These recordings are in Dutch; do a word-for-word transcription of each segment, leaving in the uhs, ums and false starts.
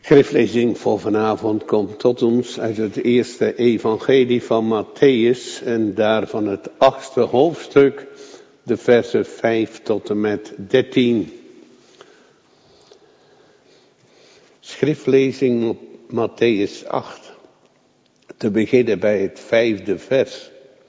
Schriftlezing voor vanavond komt tot ons uit het eerste evangelie van Matthäus en daarvan het achtste hoofdstuk, de versen vijf tot en met dertien. Schriftlezing Matthäus acht, te beginnen bij het vijfde vers.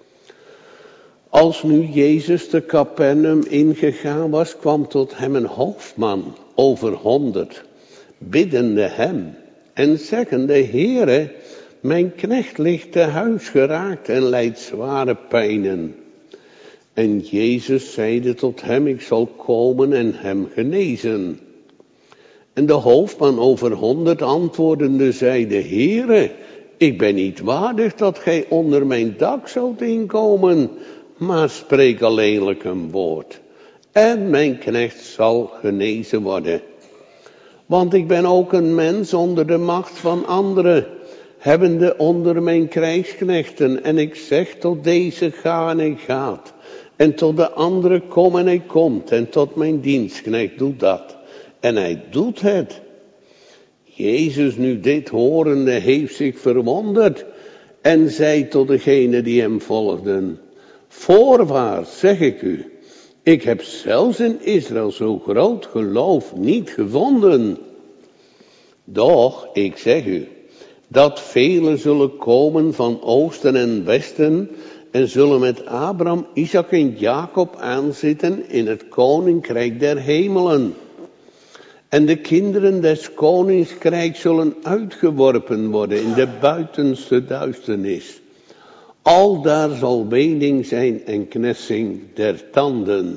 Als nu Jezus de Capernaum ingegaan was, kwam tot hem een hoofdman over honderd, biddende hem en zeggende: Heere, mijn knecht ligt te huis geraakt en lijdt zware pijnen. En Jezus zeide tot hem: ik zal komen en hem genezen. En de hoofdman over honderd antwoordende zeide: Heere, ik ben niet waardig dat gij onder mijn dak zult inkomen, maar spreek alleenlijk een woord, en mijn knecht zal genezen worden. Want ik ben ook een mens onder de macht van anderen, hebbende onder mijn krijgsknechten. En ik zeg tot deze: ga en hij gaat. En tot de andere: kom en hij komt. En tot mijn dienstknecht: doe dat. En hij doet het. Jezus nu dit horende heeft zich verwonderd en zei tot degenen die hem volgden: voorwaar zeg ik u, ik heb zelfs in Israël zo groot geloof niet gevonden. Doch, ik zeg u, dat velen zullen komen van oosten en westen en zullen met Abraham, Isaac en Jacob aanzitten in het koninkrijk der hemelen. En de kinderen des koningsrijks zullen uitgeworpen worden in de buitenste duisternis. Aldaar zal wening zijn en knetsing der tanden.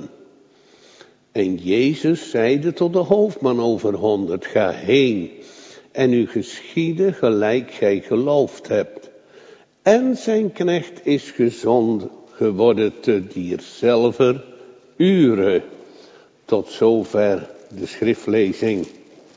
En Jezus zeide tot de hoofdman over honderd: ga heen en u geschiede gelijk gij geloofd hebt. En zijn knecht is gezond geworden te dierzelfder ure. Tot zover de schriftlezing.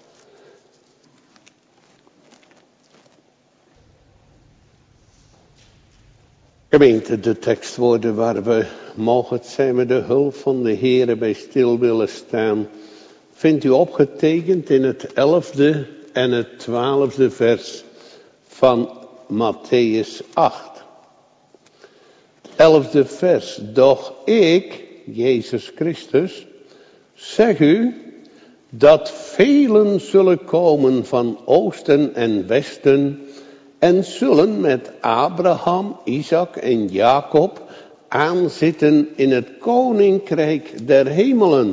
Gemeente, de tekstwoorden waar we mogen het zijn met de hulp van de Heere bij stil willen staan, vindt u opgetekend in het elfde en het twaalfde vers van Matthäus acht. Elfde vers: doch ik, Jezus Christus, zeg u dat velen zullen komen van oosten en westen en zullen met Abraham, Isaac en Jacob aanzitten in het koninkrijk der hemelen.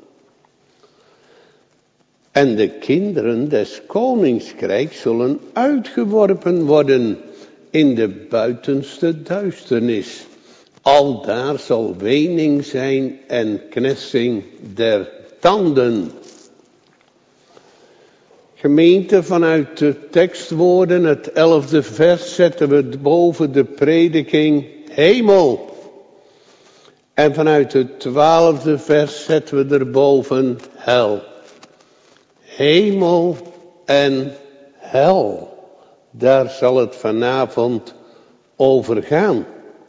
En de kinderen des koningsrijks zullen uitgeworpen worden in de buitenste duisternis. Aldaar zal wening zijn en knetsing der tanden. Gemeente, vanuit de tekstwoorden, het elfde vers, zetten we boven de prediking hemel. En vanuit het twaalfde vers zetten we erboven hel. Hemel en hel. Daar zal het vanavond over gaan.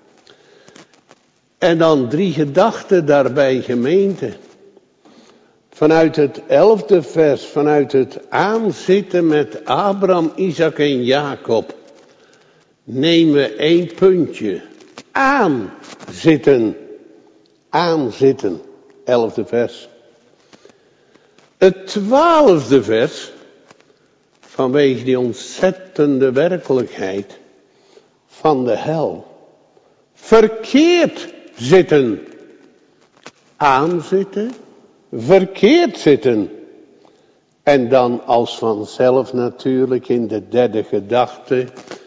En dan drie gedachten daarbij, gemeente. Vanuit het elfde vers, vanuit het aanzitten met Abraham, Isaac en Jacob, nemen we één puntje. Aanzitten. Aanzitten. Elfde vers. Het twaalfde vers, vanwege die ontzettende werkelijkheid van de hel. Verkeerd zitten. Aanzitten. Verkeerd zitten. En dan als vanzelf natuurlijk in de derde gedachte: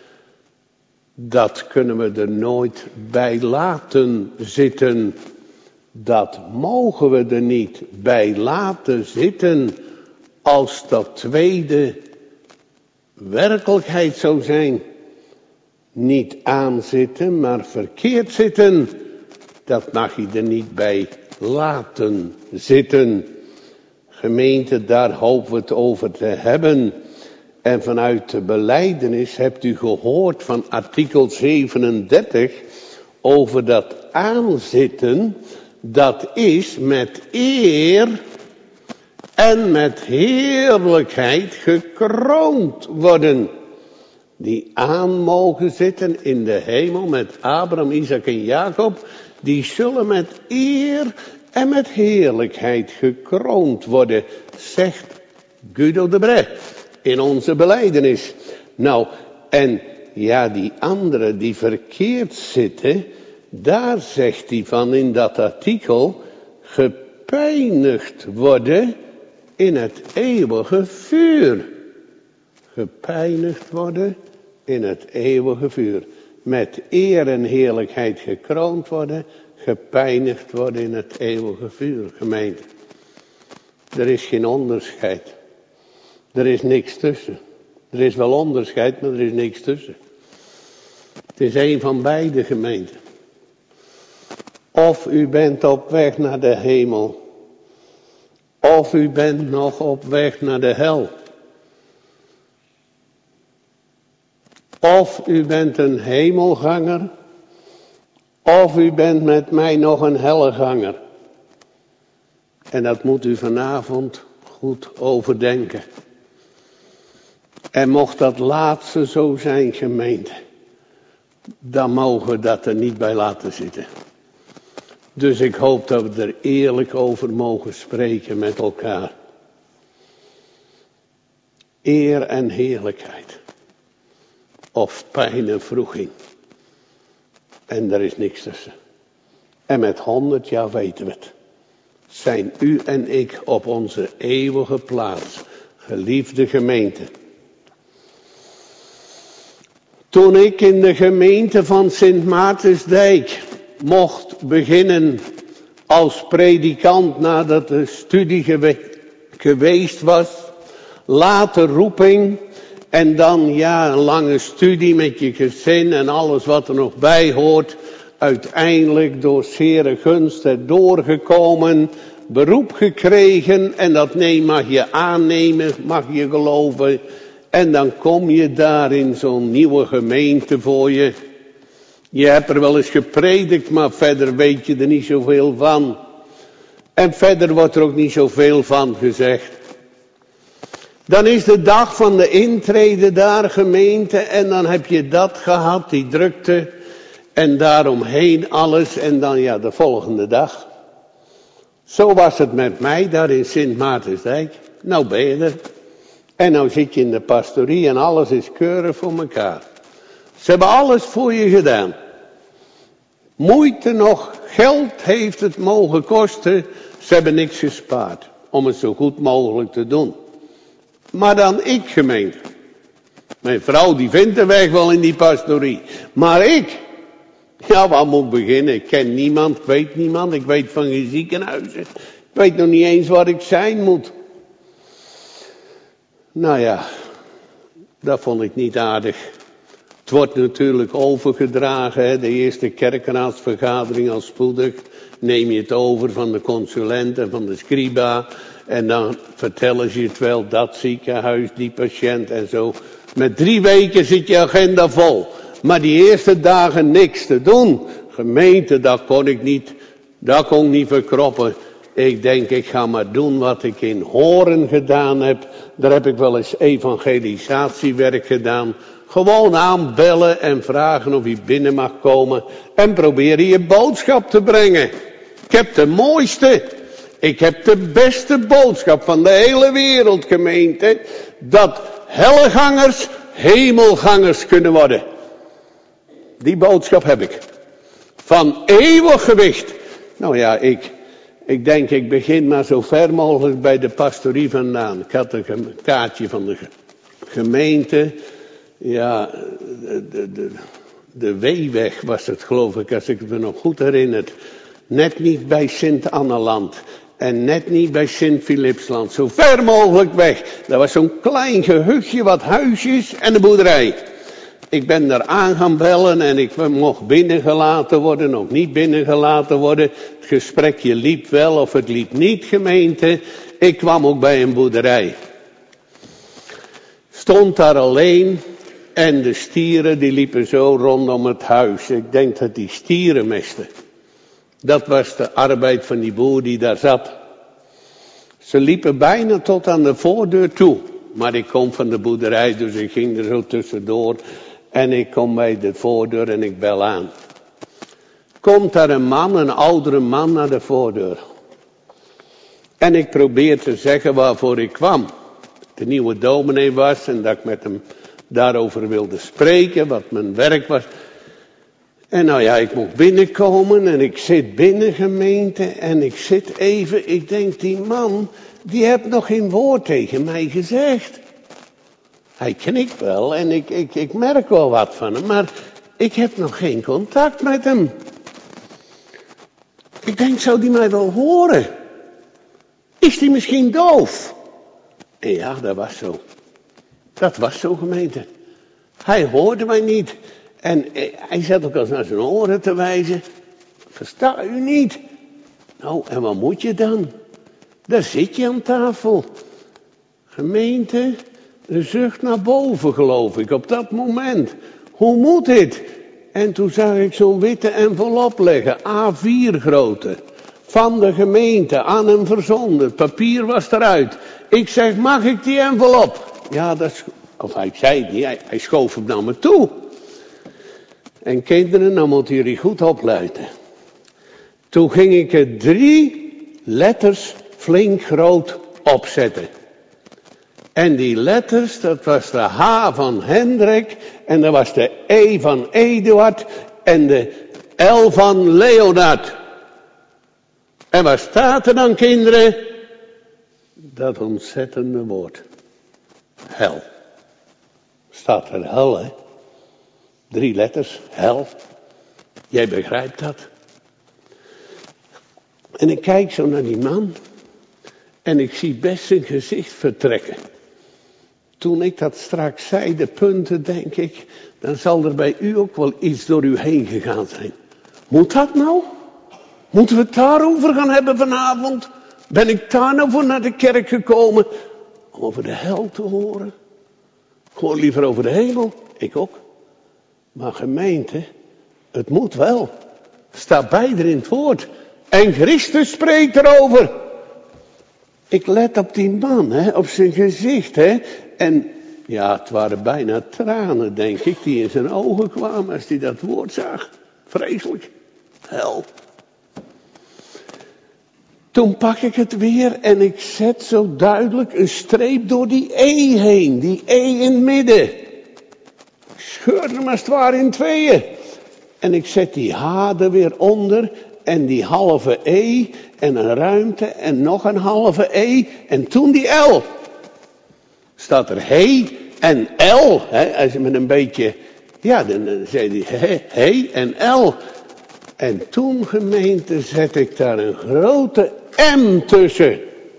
dat kunnen we er nooit bij laten zitten. Dat mogen we er niet bij laten zitten als dat tweede werkelijkheid zou zijn. Niet aanzitten, maar verkeerd zitten. Dat mag je er niet bij laten zitten. Gemeente, daar hopen we het over te hebben. En vanuit de belijdenis hebt u gehoord van artikel zevenendertig over dat aanzitten. Dat is met eer en met heerlijkheid gekroond worden. Die aan mogen zitten in de hemel met Abraham, Isaac en Jacob. Die zullen met eer en met heerlijkheid gekroond worden, zegt Guido de Brès in onze belijdenis. Nou, en ja, die anderen die verkeerd zitten, daar zegt hij van in dat artikel, gepijnigd worden in het eeuwige vuur. Gepijnigd worden in het eeuwige vuur. Met eer en heerlijkheid gekroond worden, gepijnigd worden in het eeuwige vuur, gemeente. Er is geen onderscheid. Er is niks tussen. Er is wel onderscheid, maar er is niks tussen. Het is een van beide, gemeente. Of u bent op weg naar de hemel, of u bent nog op weg naar de hel. Of u bent een hemelganger, of u bent met mij nog een helleganger. En dat moet u vanavond goed overdenken. En mocht dat laatste zo zijn, gemeente, dan mogen we dat er niet bij laten zitten. Dus ik hoop dat we er eerlijk over mogen spreken met elkaar. Eer en heerlijkheid. Of pijn en wroeging. En er is niks tussen. En met honderd jaar weten we het. Zijn u en ik op onze eeuwige plaats. Geliefde gemeente. Toen ik in de gemeente van Sint Maartensdijk mocht beginnen als predikant nadat de studie gewe- geweest was. Later roeping. En dan ja, een lange studie met je gezin en alles wat er nog bij hoort. Uiteindelijk door zere gunst er doorgekomen. Beroep gekregen en dat nee mag je aannemen, mag je geloven. En dan kom je daar in zo'n nieuwe gemeente voor je. Je hebt er wel eens gepredikt, maar verder weet je er niet zoveel van. En verder wordt er ook niet zoveel van gezegd. Dan is de dag van de intrede daar, gemeente, en dan heb je dat gehad, die drukte. En daaromheen alles, en dan ja, de volgende dag. Zo was het met mij daar in Sint Maartensdijk. Nou ben je er. En nou zit je in de pastorie en alles is keurig voor elkaar. Ze hebben alles voor je gedaan. Moeite nog, geld heeft het mogen kosten. Ze hebben niks gespaard om het zo goed mogelijk te doen. Maar dan ik, gemeente. Mijn vrouw die vindt de weg wel in die pastorie. Maar ik, ja, waar moet ik beginnen? Ik ken niemand, ik weet niemand, ik weet van geen ziekenhuizen. Ik weet nog niet eens waar ik zijn moet. Nou ja, dat vond ik niet aardig. Het wordt natuurlijk overgedragen, hè? De eerste kerkenraadsvergadering al spoedig. Neem je het over van de consulent en van de scriba. En dan vertellen ze het wel, dat ziekenhuis, die patiënt en zo. Met drie weken zit je agenda vol. Maar die eerste dagen niks te doen. Gemeente, dat kon ik niet, dat kon ik niet verkroppen. Ik denk, ik ga maar doen wat ik in Horen gedaan heb. Daar heb ik wel eens evangelisatiewerk gedaan. Gewoon aanbellen en vragen of je binnen mag komen. En proberen je boodschap te brengen. Ik heb de mooiste, ik heb de beste boodschap van de hele wereld, gemeente. Dat hellegangers hemelgangers kunnen worden. Die boodschap heb ik. Van eeuwig gewicht. Nou ja, ik, ik denk ik begin maar zo ver mogelijk bij de pastorie vandaan. Ik had een kaartje van de gemeente. Ja, de, de, de, de Weeweg was het, geloof ik, als ik me nog goed herinner. Net niet bij Sint-Anneland. En net niet bij Sint-Philipsland. Zo ver mogelijk weg. Dat was zo'n klein gehuchtje, wat huisjes en een boerderij. Ik ben daar aan gaan bellen en ik mocht binnengelaten worden, of niet binnengelaten worden. Het gesprekje liep wel of het liep niet, gemeente. Ik kwam ook bij een boerderij. Stond daar alleen en de stieren die liepen zo rondom het huis. Ik denk dat die stieren misten. Dat was de arbeid van die boer die daar zat. Ze liepen bijna tot aan de voordeur toe. Maar ik kom van de boerderij, dus ik ging er zo tussendoor. En ik kom bij de voordeur en ik bel aan. Komt daar een man, een oudere man, naar de voordeur. En ik probeer te zeggen waarvoor ik kwam. De nieuwe dominee was en dat ik met hem daarover wilde spreken, wat mijn werk was. En nou ja, ik mocht binnenkomen en ik zit binnen, gemeente, en ik zit even, ik denk, die man, die heeft nog geen woord tegen mij gezegd. Hij knikt wel en ik, ik, ik merk wel wat van hem, maar ik heb nog geen contact met hem. Ik denk, zou die mij wel horen? Is die misschien doof? En ja, dat was zo. Dat was zo, gemeente. Hij hoorde mij niet. En hij zat ook als naar zijn oren te wijzen. Versta u niet? Nou, en wat moet je dan? Daar zit je aan tafel. Gemeente, de zucht naar boven, geloof ik, op dat moment. Hoe moet dit? En toen zag ik zo'n witte envelop liggen, A vier grootte. Van de gemeente, aan hem verzonden. Het papier was eruit. Ik zeg, mag ik die envelop? Ja, dat is... Of hij zei het niet, hij, hij schoof hem naar me toe. En kinderen, nou moeten jullie goed opletten. Toen ging ik er drie letters flink groot opzetten. En die letters, dat was de H van Hendrik. En dat was de E van Eduard. En de L van Leonard. En wat staat er dan, kinderen? Dat ontzettende woord. Hel. Staat er hel, hè? Drie letters, hel. Jij begrijpt dat. En ik kijk zo naar die man. En ik zie best zijn gezicht vertrekken. Toen ik dat straks zei, de punten, denk ik, dan zal er bij u ook wel iets door u heen gegaan zijn. Moet dat nou? Moeten we het daarover gaan hebben vanavond? Ben ik daar nou voor naar de kerk gekomen? Om over de hel te horen? Gewoon liever over de hemel. Ik ook. Maar gemeente, het moet wel. Staat beide in het woord. En Christus spreekt erover. Ik let op die man, hè, op zijn gezicht, hè. En ja, het waren bijna tranen, denk ik, die in zijn ogen kwamen als hij dat woord zag. Vreselijk. Hel. Toen pak ik het weer en ik zet zo duidelijk een streep door die E heen. Die E in het midden. Ik scheur hem als het ware in tweeën. En ik zet die H er weer onder. En die halve E. En een ruimte. En nog een halve E. En toen die L. Staat er he en L. Hè, als je met een beetje... Ja, dan zei hij he, he en L. En toen, gemeente, zet ik daar een grote M tussen.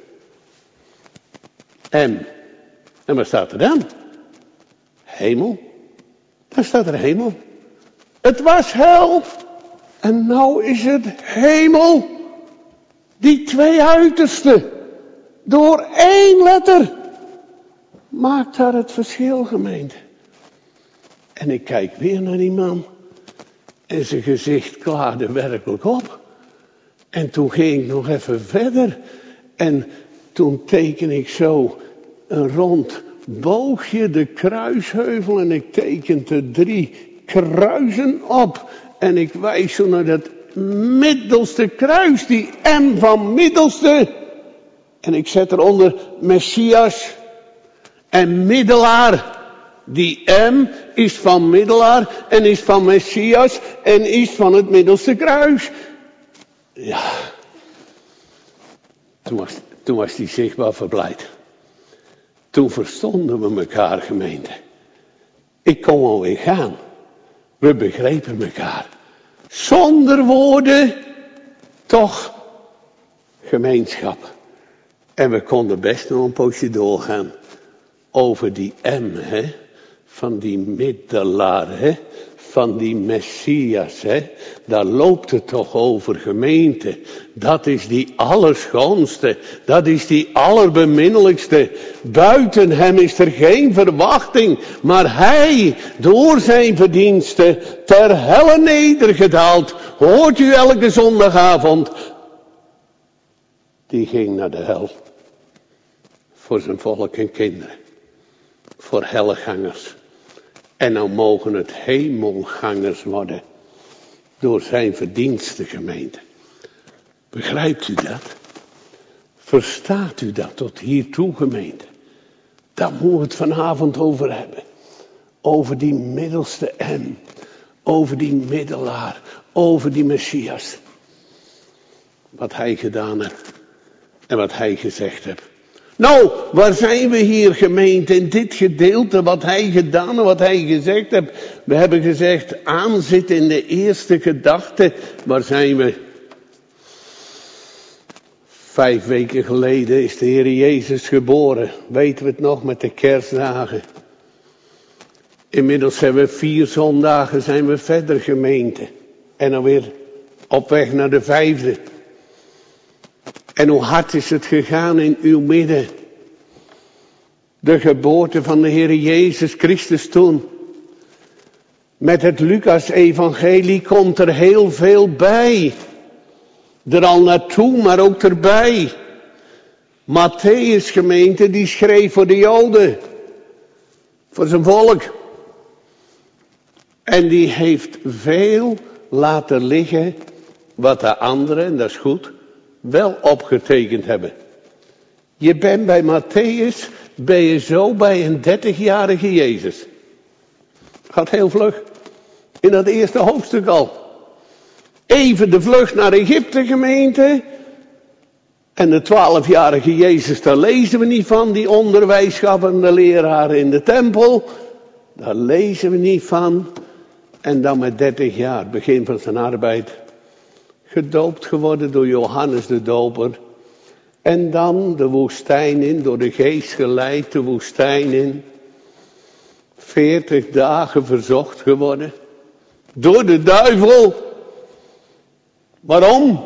M. En wat staat er dan? Hemel. Daar staat er hemel. Het was hel. En nou is het hemel. Die twee uitersten. Door één letter. Maakt daar het verschil, gemeente. En ik kijk weer naar die man. En zijn gezicht klaarde werkelijk op. En toen ging ik nog even verder. En toen teken ik zo een rond boogje, de kruisheuvel. En ik teken er drie kruisen op. En ik wijs zo naar dat middelste kruis, die M van middelste. En ik zet eronder Messias en middelaar. Die M is van middelaar en is van Messias en is van het middelste kruis. Ja, toen was, toen was die zichtbaar verblijd. Toen verstonden we elkaar, gemeente. Ik kon alweer gaan. We begrepen elkaar. Zonder woorden, toch gemeenschap. En we konden best nog een poosje doorgaan over die M, hè. Van die middelaar, hè. Van die Messias, hè. Daar loopt het toch over, gemeente. Dat is die allerschoonste. Dat is die allerbeminnelijkste. Buiten hem is er geen verwachting. Maar hij, door zijn verdiensten, ter helle nedergedaald. Hoort u elke zondagavond. Die ging naar de hel. voor zijn volk en kinderen. Voor hellegangers. En nou mogen het hemelgangers worden. Door zijn verdienste, gemeente. Begrijpt u dat? Verstaat u dat tot hiertoe, gemeente? Daar moeten we het vanavond over hebben. Over die middelste M. Over die middelaar. Over die Messias. Wat hij gedaan heeft. En wat hij gezegd heeft. Nou, waar zijn we hier, gemeente, in dit gedeelte, wat hij gedaan en wat hij gezegd heeft. We hebben gezegd, aanzit in de eerste gedachte. Waar zijn we? Vijf weken geleden is de Heer Jezus geboren. Weten we het nog met de kerstdagen. Inmiddels zijn we vier zondagen, zijn we verder, gemeente. En dan weer op weg naar de vijfde. En hoe hard is het gegaan in uw midden. De geboorte van de Heer Jezus Christus toen. Met het Lucas-evangelie komt er heel veel bij. Er al naartoe, maar ook erbij. Matthäus, gemeente, die schreef voor de Joden. Voor zijn volk. En die heeft veel laten liggen wat de anderen, en dat is goed, wel opgetekend hebben. Je bent bij Matthäus, ben je zo bij een dertigjarige Jezus. Gaat heel vlug. In dat eerste hoofdstuk al. Even de vlucht naar Egypte, gemeente. En de twaalfjarige Jezus, daar lezen we niet van. Die onderwijs gaf aan de leraar in de tempel. Daar lezen we niet van. En dan met dertig jaar, begin van zijn arbeid. Gedoopt geworden door Johannes de Doper. En dan de woestijn in, door de geest geleid de woestijn in. Veertig dagen verzocht geworden. Door de duivel. Waarom?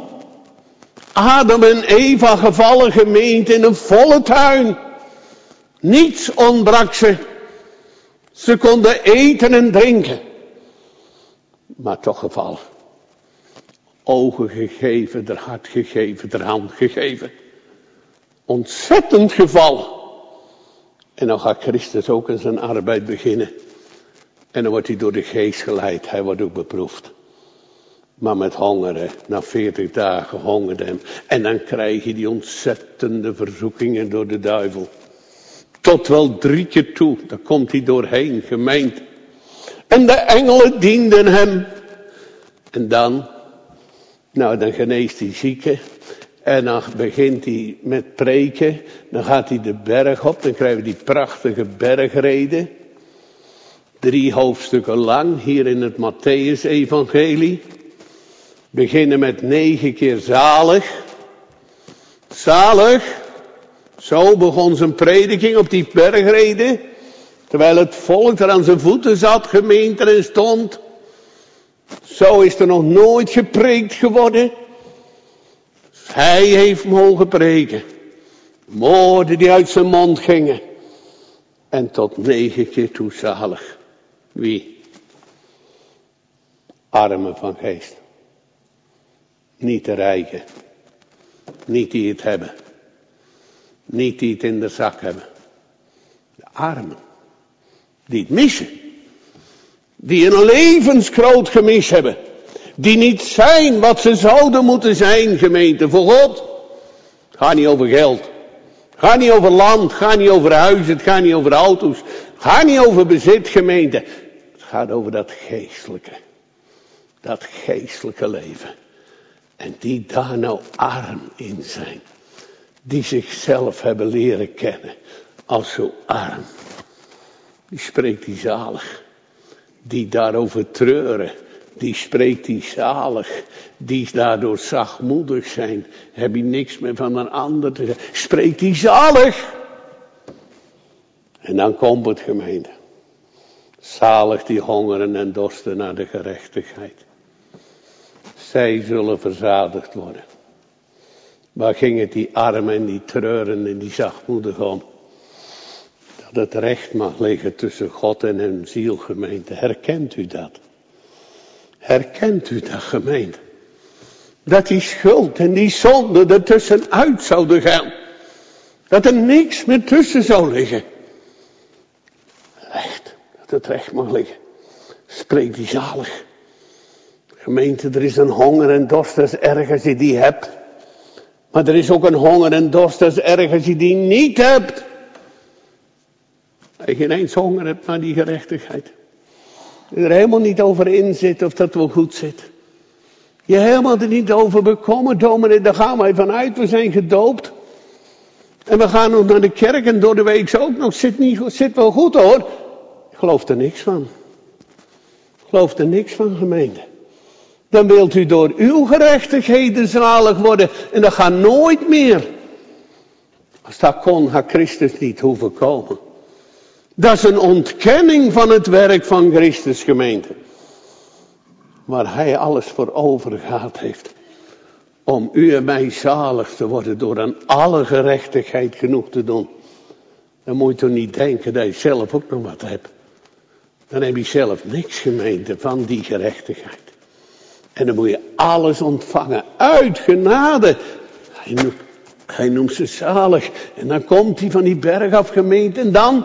Adam en Eva gevallen, gemeente, in een volle tuin. Niets ontbrak ze. Ze konden eten en drinken. Maar toch gevallen. Ogen gegeven, er hart gegeven, er hand gegeven. Ontzettend gevallen. En dan gaat Christus ook in zijn arbeid beginnen. En dan wordt hij door de geest geleid. Hij wordt ook beproefd. Maar met honger, na veertig dagen hongerde hem. En dan krijg je die ontzettende verzoekingen door de duivel. Tot wel drie keer toe. Daar komt hij doorheen, gemeente. En de engelen dienden hem. En dan, nou dan geneest hij zieken. En dan begint hij met preken. Dan gaat hij de berg op. Dan krijgen we die prachtige bergreden. Drie hoofdstukken lang hier in het Matthäus-evangelie. Beginnen met negen keer zalig. Zalig. Zo begon zijn prediking op die bergreden. Terwijl het volk er aan zijn voeten zat, gemeente en stond. Zo is er nog nooit gepreekt geworden. Hij heeft mogen preken. Woorden die uit zijn mond gingen. En tot negen keer toe zalig. Wie? Armen van geest. Niet de rijken. Niet die het hebben. Niet die het in de zak hebben. De armen. Die het missen. Die een levensgroot gemis hebben. Die niet zijn wat ze zouden moeten zijn, gemeente, voor God. Het gaat niet over geld. Het gaat niet over land. Het gaat niet over huizen. Het gaat niet over auto's. Het gaat niet over bezit, gemeente. Het gaat over dat geestelijke. Dat geestelijke leven. En die daar nou arm in zijn. Die zichzelf hebben leren kennen. Als zo arm. Die spreekt die zalig. Die daarover treuren. Die spreekt die zalig. Die daardoor zachtmoedig zijn. Heb je niks meer van een ander te zeggen. Spreekt die zalig. En dan komt het, gemeente. Zalig die hongeren en dorsten naar de gerechtigheid. Zij zullen verzadigd worden. Waar ging het die armen en die treuren en die zachtmoedig om? Dat het recht mag liggen tussen God en hun ziel, gemeente. Herkent u dat? Herkent u dat, gemeente? Dat die schuld en die zonde er tussenuit zouden gaan. Dat er niks meer tussen zou liggen. Recht, dat het recht mag liggen. Spreekt die zalig. Gemeente, er is een honger en dorst, dat is erg als je die hebt. Maar er is ook een honger en dorst, dat is erg als je die niet hebt. Als je geen eens honger hebt naar die gerechtigheid. Je er helemaal niet over in zit of dat wel goed zit. Je helemaal er niet over bekomen, dominee, daar gaan wij vanuit, we zijn gedoopt. En we gaan nog naar de kerk en door de week ook nog, zit, niet, zit wel goed hoor. Ik geloof er niks van. Ik geloof er niks van, gemeente. Dan wilt u door uw gerechtigheden zalig worden en dat gaat nooit meer. Als dat kon, had Christus niet hoeven komen. Dat is een ontkenning van het werk van Christus, gemeente. Waar hij alles voor overgaat heeft. Om u en mij zalig te worden door aan alle gerechtigheid genoeg te doen. Dan moet je toch niet denken dat je zelf ook nog wat hebt. Dan heb je zelf niks, gemeente, van die gerechtigheid. En dan moet je alles ontvangen uit genade. Hij noemt, hij noemt ze zalig. En dan komt hij van die berg af, gemeente. En dan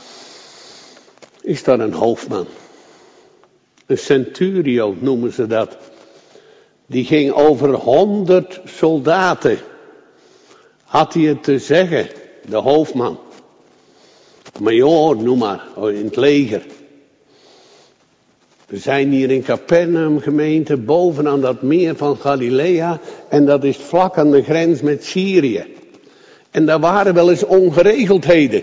is daar een hoofdman. Een centurio noemen ze dat. Die ging over honderd soldaten. Had hij het te zeggen, de hoofdman. Major, noem maar, in het leger. We zijn hier in Capernaum, gemeente, bovenaan dat meer van Galilea. En dat is vlak aan de grens met Syrië. En daar waren wel eens ongeregeldheden.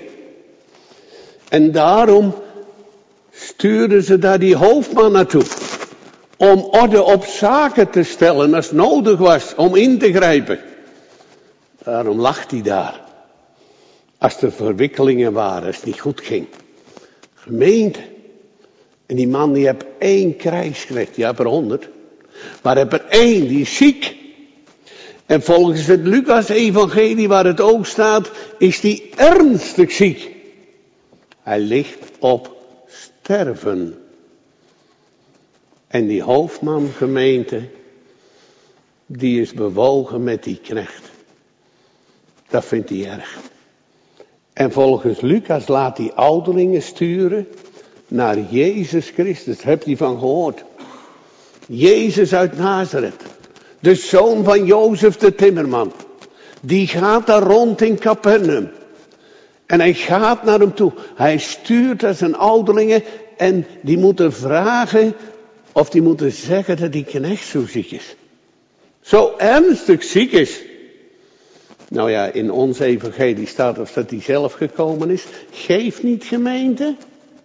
En daarom stuurden ze daar die hoofdman naartoe. Om orde op zaken te stellen als nodig was, om in te grijpen. Daarom lag hij daar. Als er verwikkelingen waren, als het niet goed ging. Gemeente. En die man die heeft één krijgsgevecht, die heeft er honderd. Maar hij heeft er één, die is ziek. En volgens het Lucas-evangelie waar het ook staat, is die ernstig ziek. Hij ligt op sterven. En die hoofdman, gemeente, die is bewogen met die knecht. Dat vindt hij erg. En volgens Lucas laat die ouderlingen sturen naar Jezus Christus. Daar hebt u van gehoord. Jezus uit Nazareth. De zoon van Jozef de timmerman. Die gaat daar rond in Capernaum. En hij gaat naar hem toe. Hij stuurt aan zijn ouderlingen. En die moeten vragen. Of die moeten zeggen dat die knecht zo ziek is. Zo ernstig ziek is. Nou ja, in ons evangelie staat of dat hij zelf gekomen is. Geef niet, gemeente.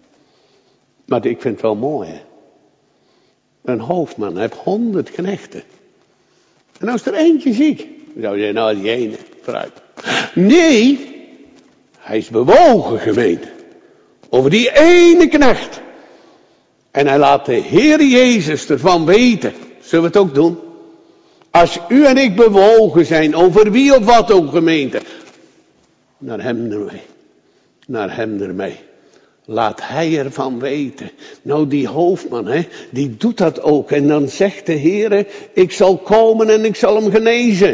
Maar ik vind het wel mooi, hè. Een hoofdman heeft honderd knechten. En nou is er eentje ziek. Dan zou je zeggen, nou die ene, vooruit. Nee, hij is bewogen, gemeente. Over die ene knecht. En hij laat de Heer Jezus ervan weten. Zullen we het ook doen? Als u en ik bewogen zijn, over wie of wat ook, gemeente. Naar hem ermee. Naar hem ermee. Laat hij ervan weten. Nou, die hoofdman, hè, die doet dat ook. En dan zegt de Heer, ik zal komen en ik zal hem genezen.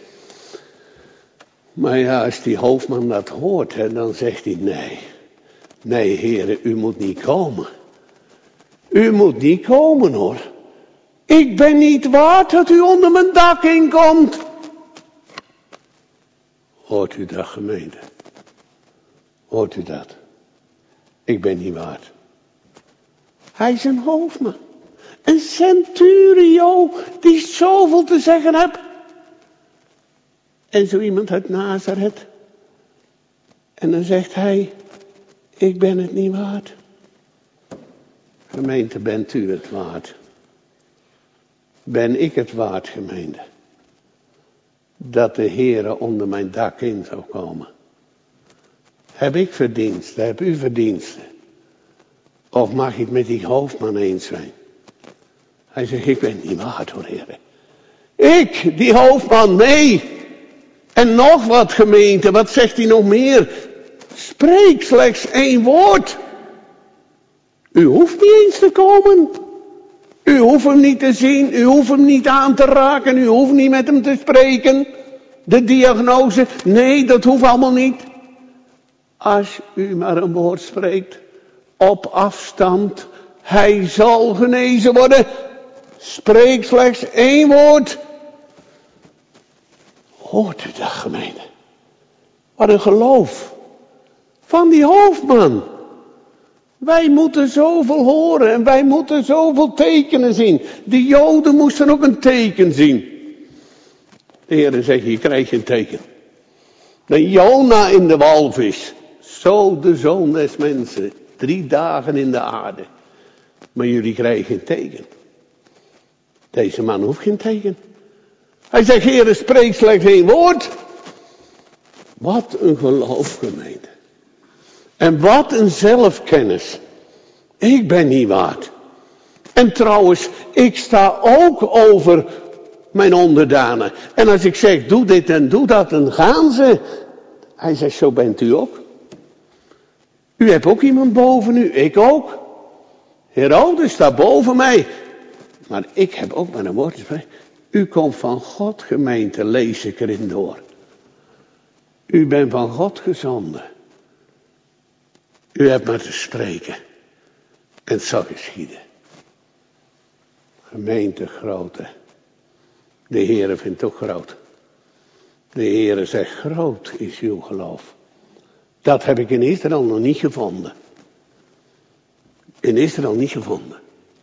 Maar ja, als die hoofdman dat hoort, hè, dan zegt hij, nee. Nee, Heer, u moet niet komen. U moet niet komen, hoor. Ik ben niet waard dat u onder mijn dak inkomt. Hoort u dat, gemeente? Hoort u dat? Ik ben niet waard. Hij is een hoofdman. Een centurio die zoveel te zeggen heeft. En zo iemand uit Nazareth. En dan zegt hij, ik ben het niet waard. Gemeente, bent u het waard? Ben ik het waard, gemeente? Dat de Heere onder mijn dak in zou komen. Heb ik verdiensten? Heb u verdiensten? Of mag ik het met die hoofdman eens zijn? Hij zegt, ik ben niet waard hoor, Heer. Ik, die hoofdman, nee. En nog wat, gemeente, wat zegt hij nog meer? Spreek slechts één woord. U hoeft niet eens te komen. U hoeft hem niet te zien, u hoeft hem niet aan te raken, u hoeft niet met hem te spreken. De diagnose, nee, dat hoeft allemaal niet. Als u maar een woord spreekt, op afstand, hij zal genezen worden. Spreek slechts één woord. Hoort u dat, gemeente? Wat een geloof van die hoofdman. Wij moeten zoveel horen en wij moeten zoveel tekenen zien. De Joden moesten ook een teken zien. De Heer zegt, je krijgt geen teken. De Jona in de walvis. Zo de zoon des mensen. Drie dagen in de aarde. Maar jullie krijgen geen teken. Deze man hoeft geen teken. Hij zegt, Heer, spreek slechts één woord. Wat een geloof, gemeente. En wat een zelfkennis. Ik ben niet waard. En trouwens, ik sta ook over mijn onderdanen. En als ik zeg, doe dit en doe dat, dan gaan ze. Hij zegt, zo bent u ook. U hebt ook iemand boven u, ik ook. Herodes staat boven mij. Maar ik heb ook maar een woord te spreken. U komt van God, gemeente, lees ik erin door. U bent van God gezonden. U hebt maar te spreken. En het zal geschieden. Gemeente grote. De Heere vindt ook groot. De Heere zegt, groot is uw geloof. Dat heb ik in Israël nog niet gevonden. In Israël niet gevonden.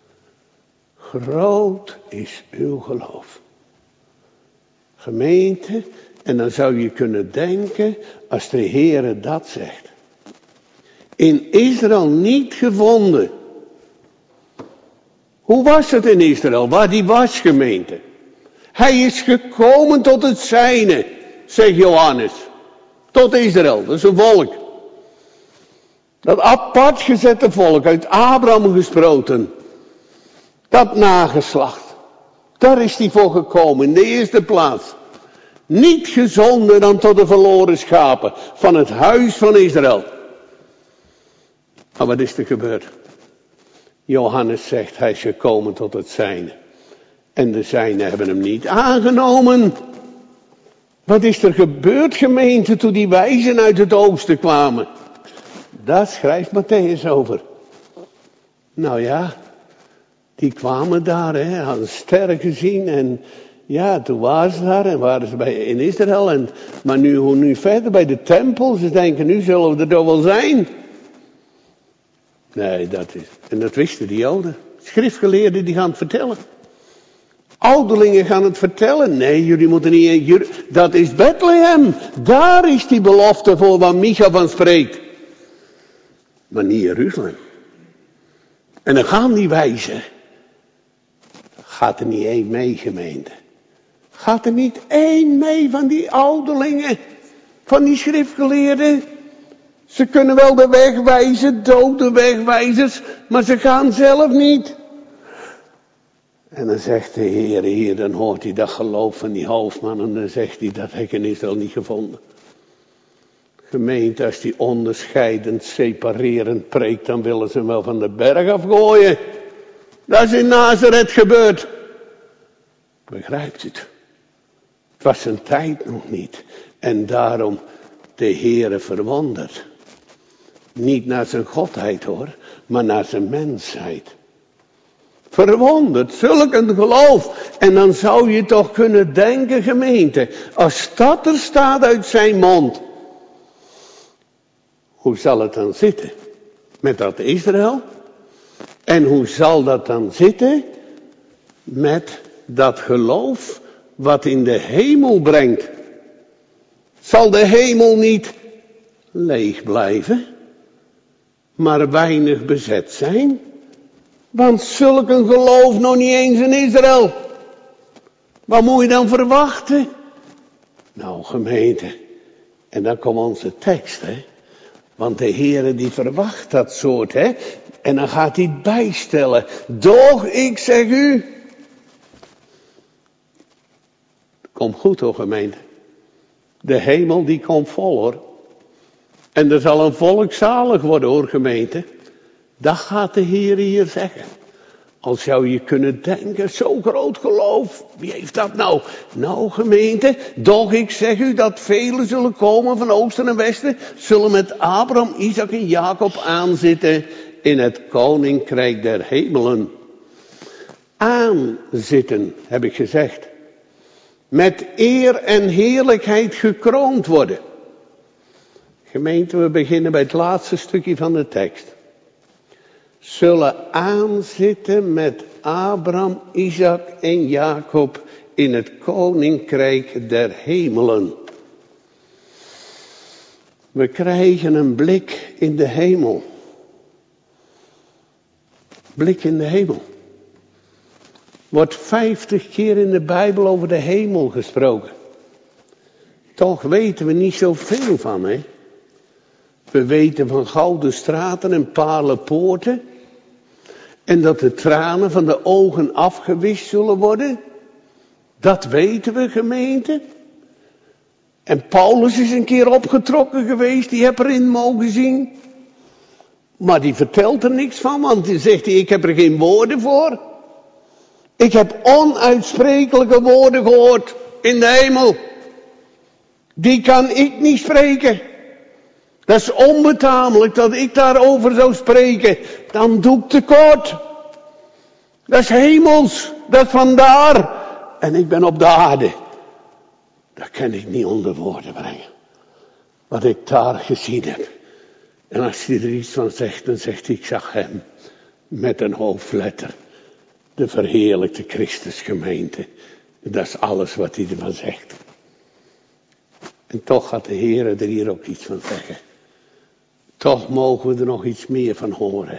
Groot is uw geloof. Gemeente, en dan zou je kunnen denken, als de Heere dat zegt. In Israël niet gevonden. Hoe was het in Israël, waar die was, gemeente? Hij is gekomen tot het zijne, zegt Johannes. Tot Israël, dat is een volk. Dat apart gezette volk, uit Abraham gesproten. Dat nageslacht. Daar is hij voor gekomen, in de eerste plaats. Niet gezonden dan tot de verloren schapen van het huis van Israël. Maar wat is er gebeurd? Johannes zegt, hij is gekomen tot het zijne. En de zijnen hebben hem niet aangenomen. Wat is er gebeurd, gemeente, toen die wijzen uit het oosten kwamen? Daar schrijft Matthäus over. Nou ja, die kwamen daar, hè, hadden sterren gezien en ja, toen waren ze daar en waren ze bij, in Israël. En, maar nu, hoe nu verder bij de tempel, ze denken, nu zullen we er toch wel zijn. Nee, dat is, en dat wisten die Joden. Schriftgeleerden die gaan het vertellen. Ouderlingen gaan het vertellen. Nee, jullie moeten niet, jullie, dat is Bethlehem. Daar is die belofte voor waar Micha van spreekt. Maar niet Jeruzalem. En dan gaan die wijzen. Gaat er niet één mee, gemeente? Gaat er niet één mee van die ouderlingen? Van die schriftgeleerden? Ze kunnen wel de weg wijzen, dode wegwijzers, maar ze gaan zelf niet. En dan zegt de Heer hier, dan hoort hij dat geloof van die hoofdman en dan zegt hij, dat heb ik in Israël niet gevonden. Gemeente, als die onderscheidend, separerend preekt, dan willen ze hem wel van de berg afgooien. Dat is in Nazareth gebeurd. Begrijpt u het? Het was zijn tijd nog niet. En daarom de Heere verwonderd. Niet naar zijn godheid hoor, maar naar zijn mensheid. Verwonderd, zulk een geloof. En dan zou je toch kunnen denken, gemeente, als dat er staat uit zijn mond. Hoe zal het dan zitten met dat Israël? En hoe zal dat dan zitten met dat geloof wat in de hemel brengt? Zal de hemel niet leeg blijven, maar weinig bezet zijn? Want zulk een geloof nog niet eens in Israël. Wat moet je dan verwachten? Nou, gemeente, en dan komt onze tekst, hè. Want de Heere die verwacht dat soort, hè. En dan gaat hij bijstellen. Doch, ik zeg u. Kom goed hoor, gemeente. De hemel die komt vol hoor. En er zal een volk zalig worden hoor, gemeente. Dat gaat de Heer hier zeggen. Al zou je kunnen denken, zo groot geloof, wie heeft dat nou? Nou gemeente, doch ik zeg u dat velen zullen komen van oosten en westen, zullen met Abraham, Isaac en Jacob aanzitten in het koninkrijk der hemelen. Aanzitten, heb ik gezegd. Met eer en heerlijkheid gekroond worden. Gemeente, we beginnen bij het laatste stukje van de tekst. Zullen aanzitten met Abraham, Isaac en Jacob in het koninkrijk der hemelen. We krijgen een blik in de hemel. Blik in de hemel. Wordt vijftig keer in de Bijbel over de hemel gesproken. Toch weten we niet zoveel van, hè? We weten van gouden straten en parelen poorten. En dat de tranen van de ogen afgewist zullen worden. Dat weten we, gemeente. En Paulus is een keer opgetrokken geweest, die heb erin mogen zien. Maar die vertelt er niks van, want die zegt hij, ik heb er geen woorden voor. Ik heb onuitsprekelijke woorden gehoord in de hemel. Die kan ik niet spreken. Dat is onbetamelijk dat ik daarover zou spreken. Dan doe ik tekort. Dat is hemels. Dat is vandaar. En ik ben op de aarde. Dat kan ik niet onder woorden brengen. Wat ik daar gezien heb. En als hij er iets van zegt, dan zegt hij, ik zag hem. Met een hoofdletter. De verheerlijkte Christusgemeente. Dat is alles wat hij ervan zegt. En toch gaat de Heer er hier ook iets van zeggen. Toch mogen we er nog iets meer van horen.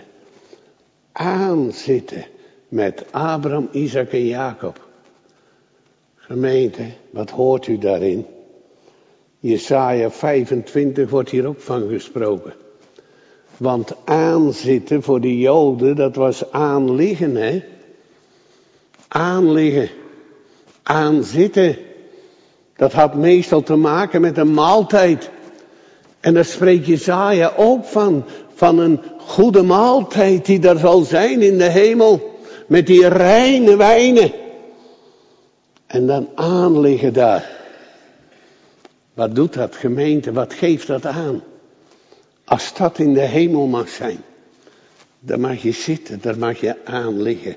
Aanzitten met Abraham, Isaac en Jacob. Gemeente, wat hoort u daarin? Jesaja vijfentwintig wordt hier ook van gesproken. Want aanzitten voor de Joden, dat was aanliggen, hè? Aanliggen. Aanzitten. Dat had meestal te maken met een maaltijd. En daar spreekt Jesaja ook van. Van een goede maaltijd die er zal zijn in de hemel. Met die reine wijnen. En dan aanliggen daar. Wat doet dat, gemeente? Wat geeft dat aan? Als dat in de hemel mag zijn. Dan mag je zitten, daar mag je aanliggen.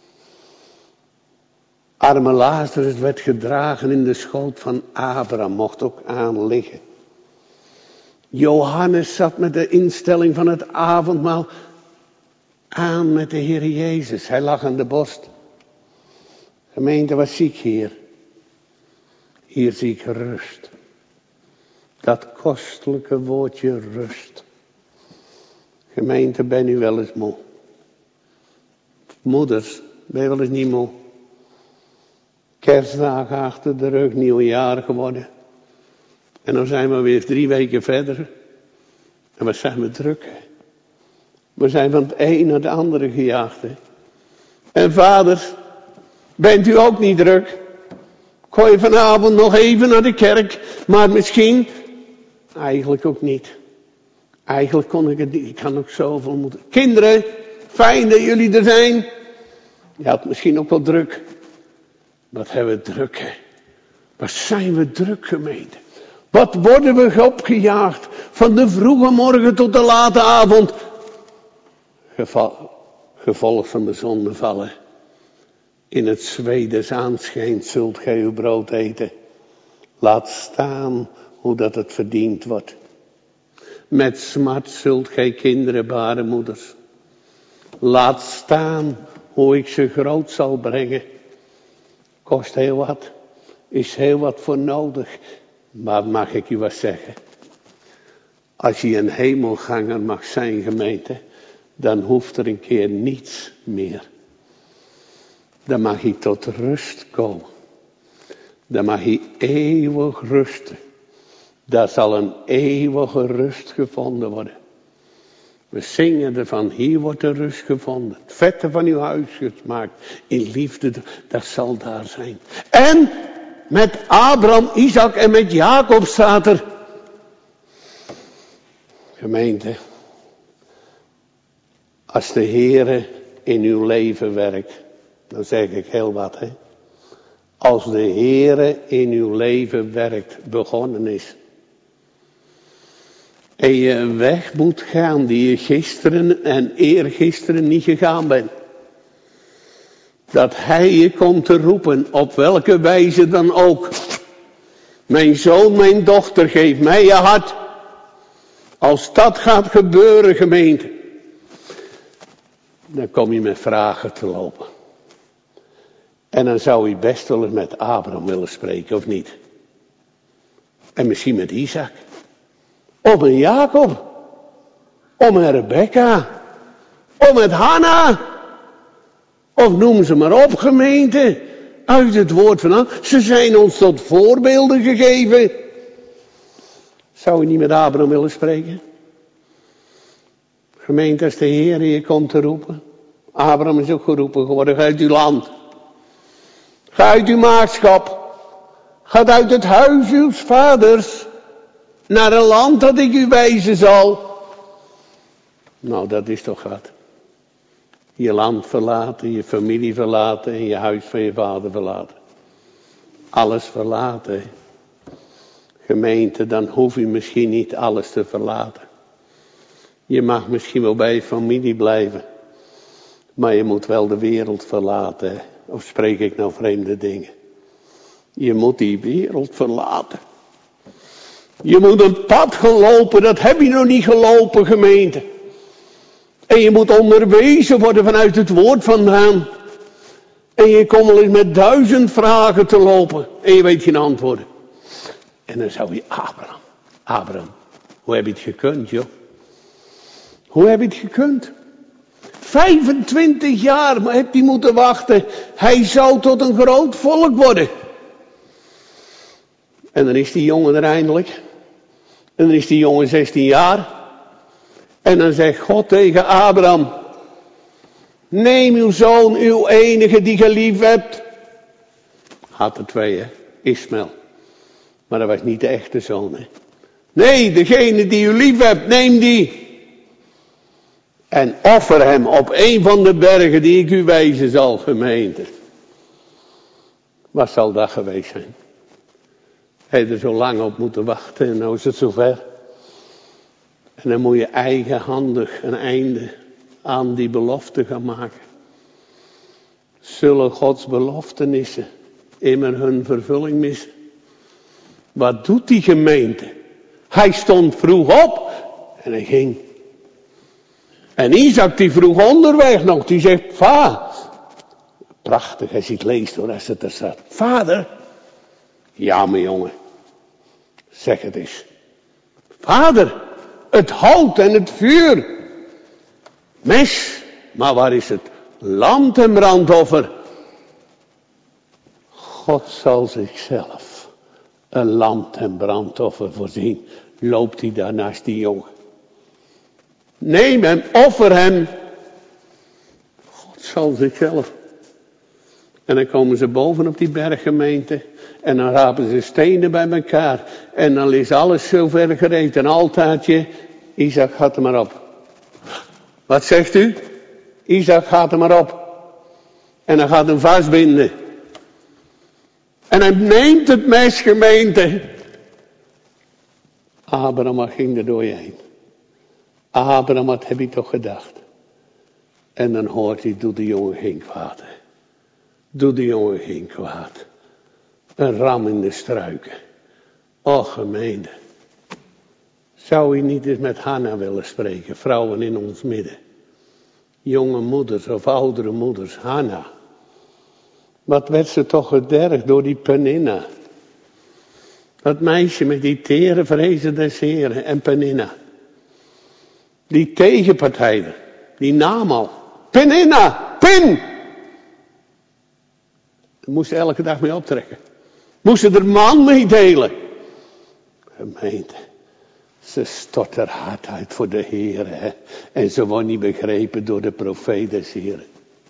Arme Lazarus werd gedragen in de schoot van Abraham, mocht ook aanliggen. Johannes zat met de instelling van het avondmaal aan met de Heer Jezus. Hij lag aan de borst. Gemeente, wat zie ik hier? Hier zie ik rust. Dat kostelijke woordje rust. Gemeente, ben u wel eens moe? Moeders, ben je wel eens niet moe? Kerstdagen achter de rug, nieuwjaar geworden. En dan zijn we weer drie weken verder. En wat zijn we druk, hè? We zijn van het een naar het andere gejaagd, hè? En vaders, bent u ook niet druk? Gooi je vanavond nog even naar de kerk, maar misschien, eigenlijk ook niet. Eigenlijk kon ik het niet, ik kan ook zoveel moeten. Kinderen, fijn dat jullie er zijn. Je had misschien ook wel druk. Wat hebben we druk, hè? Wat zijn we druk, gemeente? Wat worden we opgejaagd van de vroege morgen tot de late avond? Geval, gevolg van de zondevallen. In het zweet des aanschijns zult gij uw brood eten. Laat staan hoe dat het verdiend wordt. Met smart zult gij kinderen baren, moeders. Laat staan hoe ik ze groot zal brengen. Kost heel wat. Is heel wat voor nodig. Maar mag ik u wat zeggen? Als je een hemelganger mag zijn, gemeente, dan hoeft er een keer niets meer. Dan mag hij tot rust komen. Dan mag hij eeuwig rusten. Daar zal een eeuwige rust gevonden worden. We zingen ervan, hier wordt de rust gevonden. Het vette van uw huis gemaakt. In liefde, dat zal daar zijn. En met Abraham, Isaac en met Jacob staat er. Gemeente. Als de Heere in uw leven werkt. Dan zeg ik heel wat, hè. Als de Heere in uw leven werkt, begonnen is. En je een weg moet gaan die je gisteren en eergisteren niet gegaan bent. Dat hij je komt te roepen, op welke wijze dan ook. Mijn zoon, mijn dochter, geef mij je hart. Als dat gaat gebeuren, gemeente. Dan kom je met vragen te lopen. En dan zou je best wel eens met Abraham willen spreken, of niet? En misschien met Isaac. Of met Jacob. Of met Rebecca. Of met Hanna. Of noem ze maar op, gemeente. Uit het woord van ze zijn ons tot voorbeelden gegeven. Zou je niet met Abraham willen spreken? Gemeente, als de Heer je komt te roepen. Abraham is ook geroepen geworden. Ga uit uw land. Ga uit uw maagschap. Ga uit het huis uw vaders. Naar een land dat ik u wijzen zal. Nou, dat is toch wat. Je land verlaten, je familie verlaten en je huis van je vader verlaten. Alles verlaten. Gemeente, dan hoef je misschien niet alles te verlaten. Je mag misschien wel bij je familie blijven. Maar je moet wel de wereld verlaten. Of spreek ik nou vreemde dingen? Je moet die wereld verlaten. Je moet een pad gaan lopen, dat heb je nog niet gelopen, gemeente. En je moet onderwezen worden vanuit het woord vandaan. En je komt wel eens met duizend vragen te lopen. En je weet geen antwoorden. En dan zou je Abraham. Abraham, hoe heb je het gekund, joh? Hoe heb je het gekund? vijfentwintig jaar maar heb hij moeten wachten. Hij zou tot een groot volk worden. En dan is die jongen er eindelijk. En dan is die jongen zestien jaar. En dan zegt God tegen Abraham. Neem uw zoon, uw enige die je lief hebt. Had er twee, hè. Ismaël. Maar dat was niet de echte zoon, hè. Nee, degene die u lief hebt, neem die. En offer hem op een van de bergen die ik u wijzen zal, gemeente. Wat zal dat geweest zijn? Hij er zo lang op moeten wachten en nou is het zover. En dan moet je eigenhandig een einde aan die belofte gaan maken. Zullen Gods beloftenissen immer hun vervulling missen? Wat doet die gemeente? Hij stond vroeg op en hij ging. En Isaac die vroeg onderweg nog, die zegt, va. Prachtig als je het leest hoor, als het er staat. Vader. Ja mijn jongen. Zeg het eens. Vader. Het hout en het vuur. Mes. Maar waar is het lam ten brandoffer? God zal zichzelf een lam ten brandoffer voorzien. Loopt hij daar naast die jongen. Neem hem, offer hem. God zal zichzelf. En dan komen ze boven op die berggemeente. En dan rapen ze stenen bij elkaar. En dan is alles zover gereed. Een altaartje. Isaac gaat er maar op. Wat zegt u? Isaac gaat er maar op. En hij gaat hem vastbinden. En hij neemt het mes, gemeente. Abraham ging er door je heen. Abraham, wat heb je toch gedacht? En dan hoort hij, doe de jongen geen kwaad. Doe de jongen geen kwaad. Een ram in de struiken. Och gemeente. Zou je niet eens met Hanna willen spreken? Vrouwen in ons midden. Jonge moeders of oudere moeders. Hanna. Wat werd ze toch gedergd door die Peninna. Dat meisje met die tere vrezen des Heren en Peninna. Die tegenpartij. Die naam al. Peninna. Pin. Daar moest ze elke dag mee optrekken. Moest ze er man mee delen. Gemeente. Ze stort haar hart uit voor de Heer. Hè? En ze wordt niet begrepen door de profeet des Heren.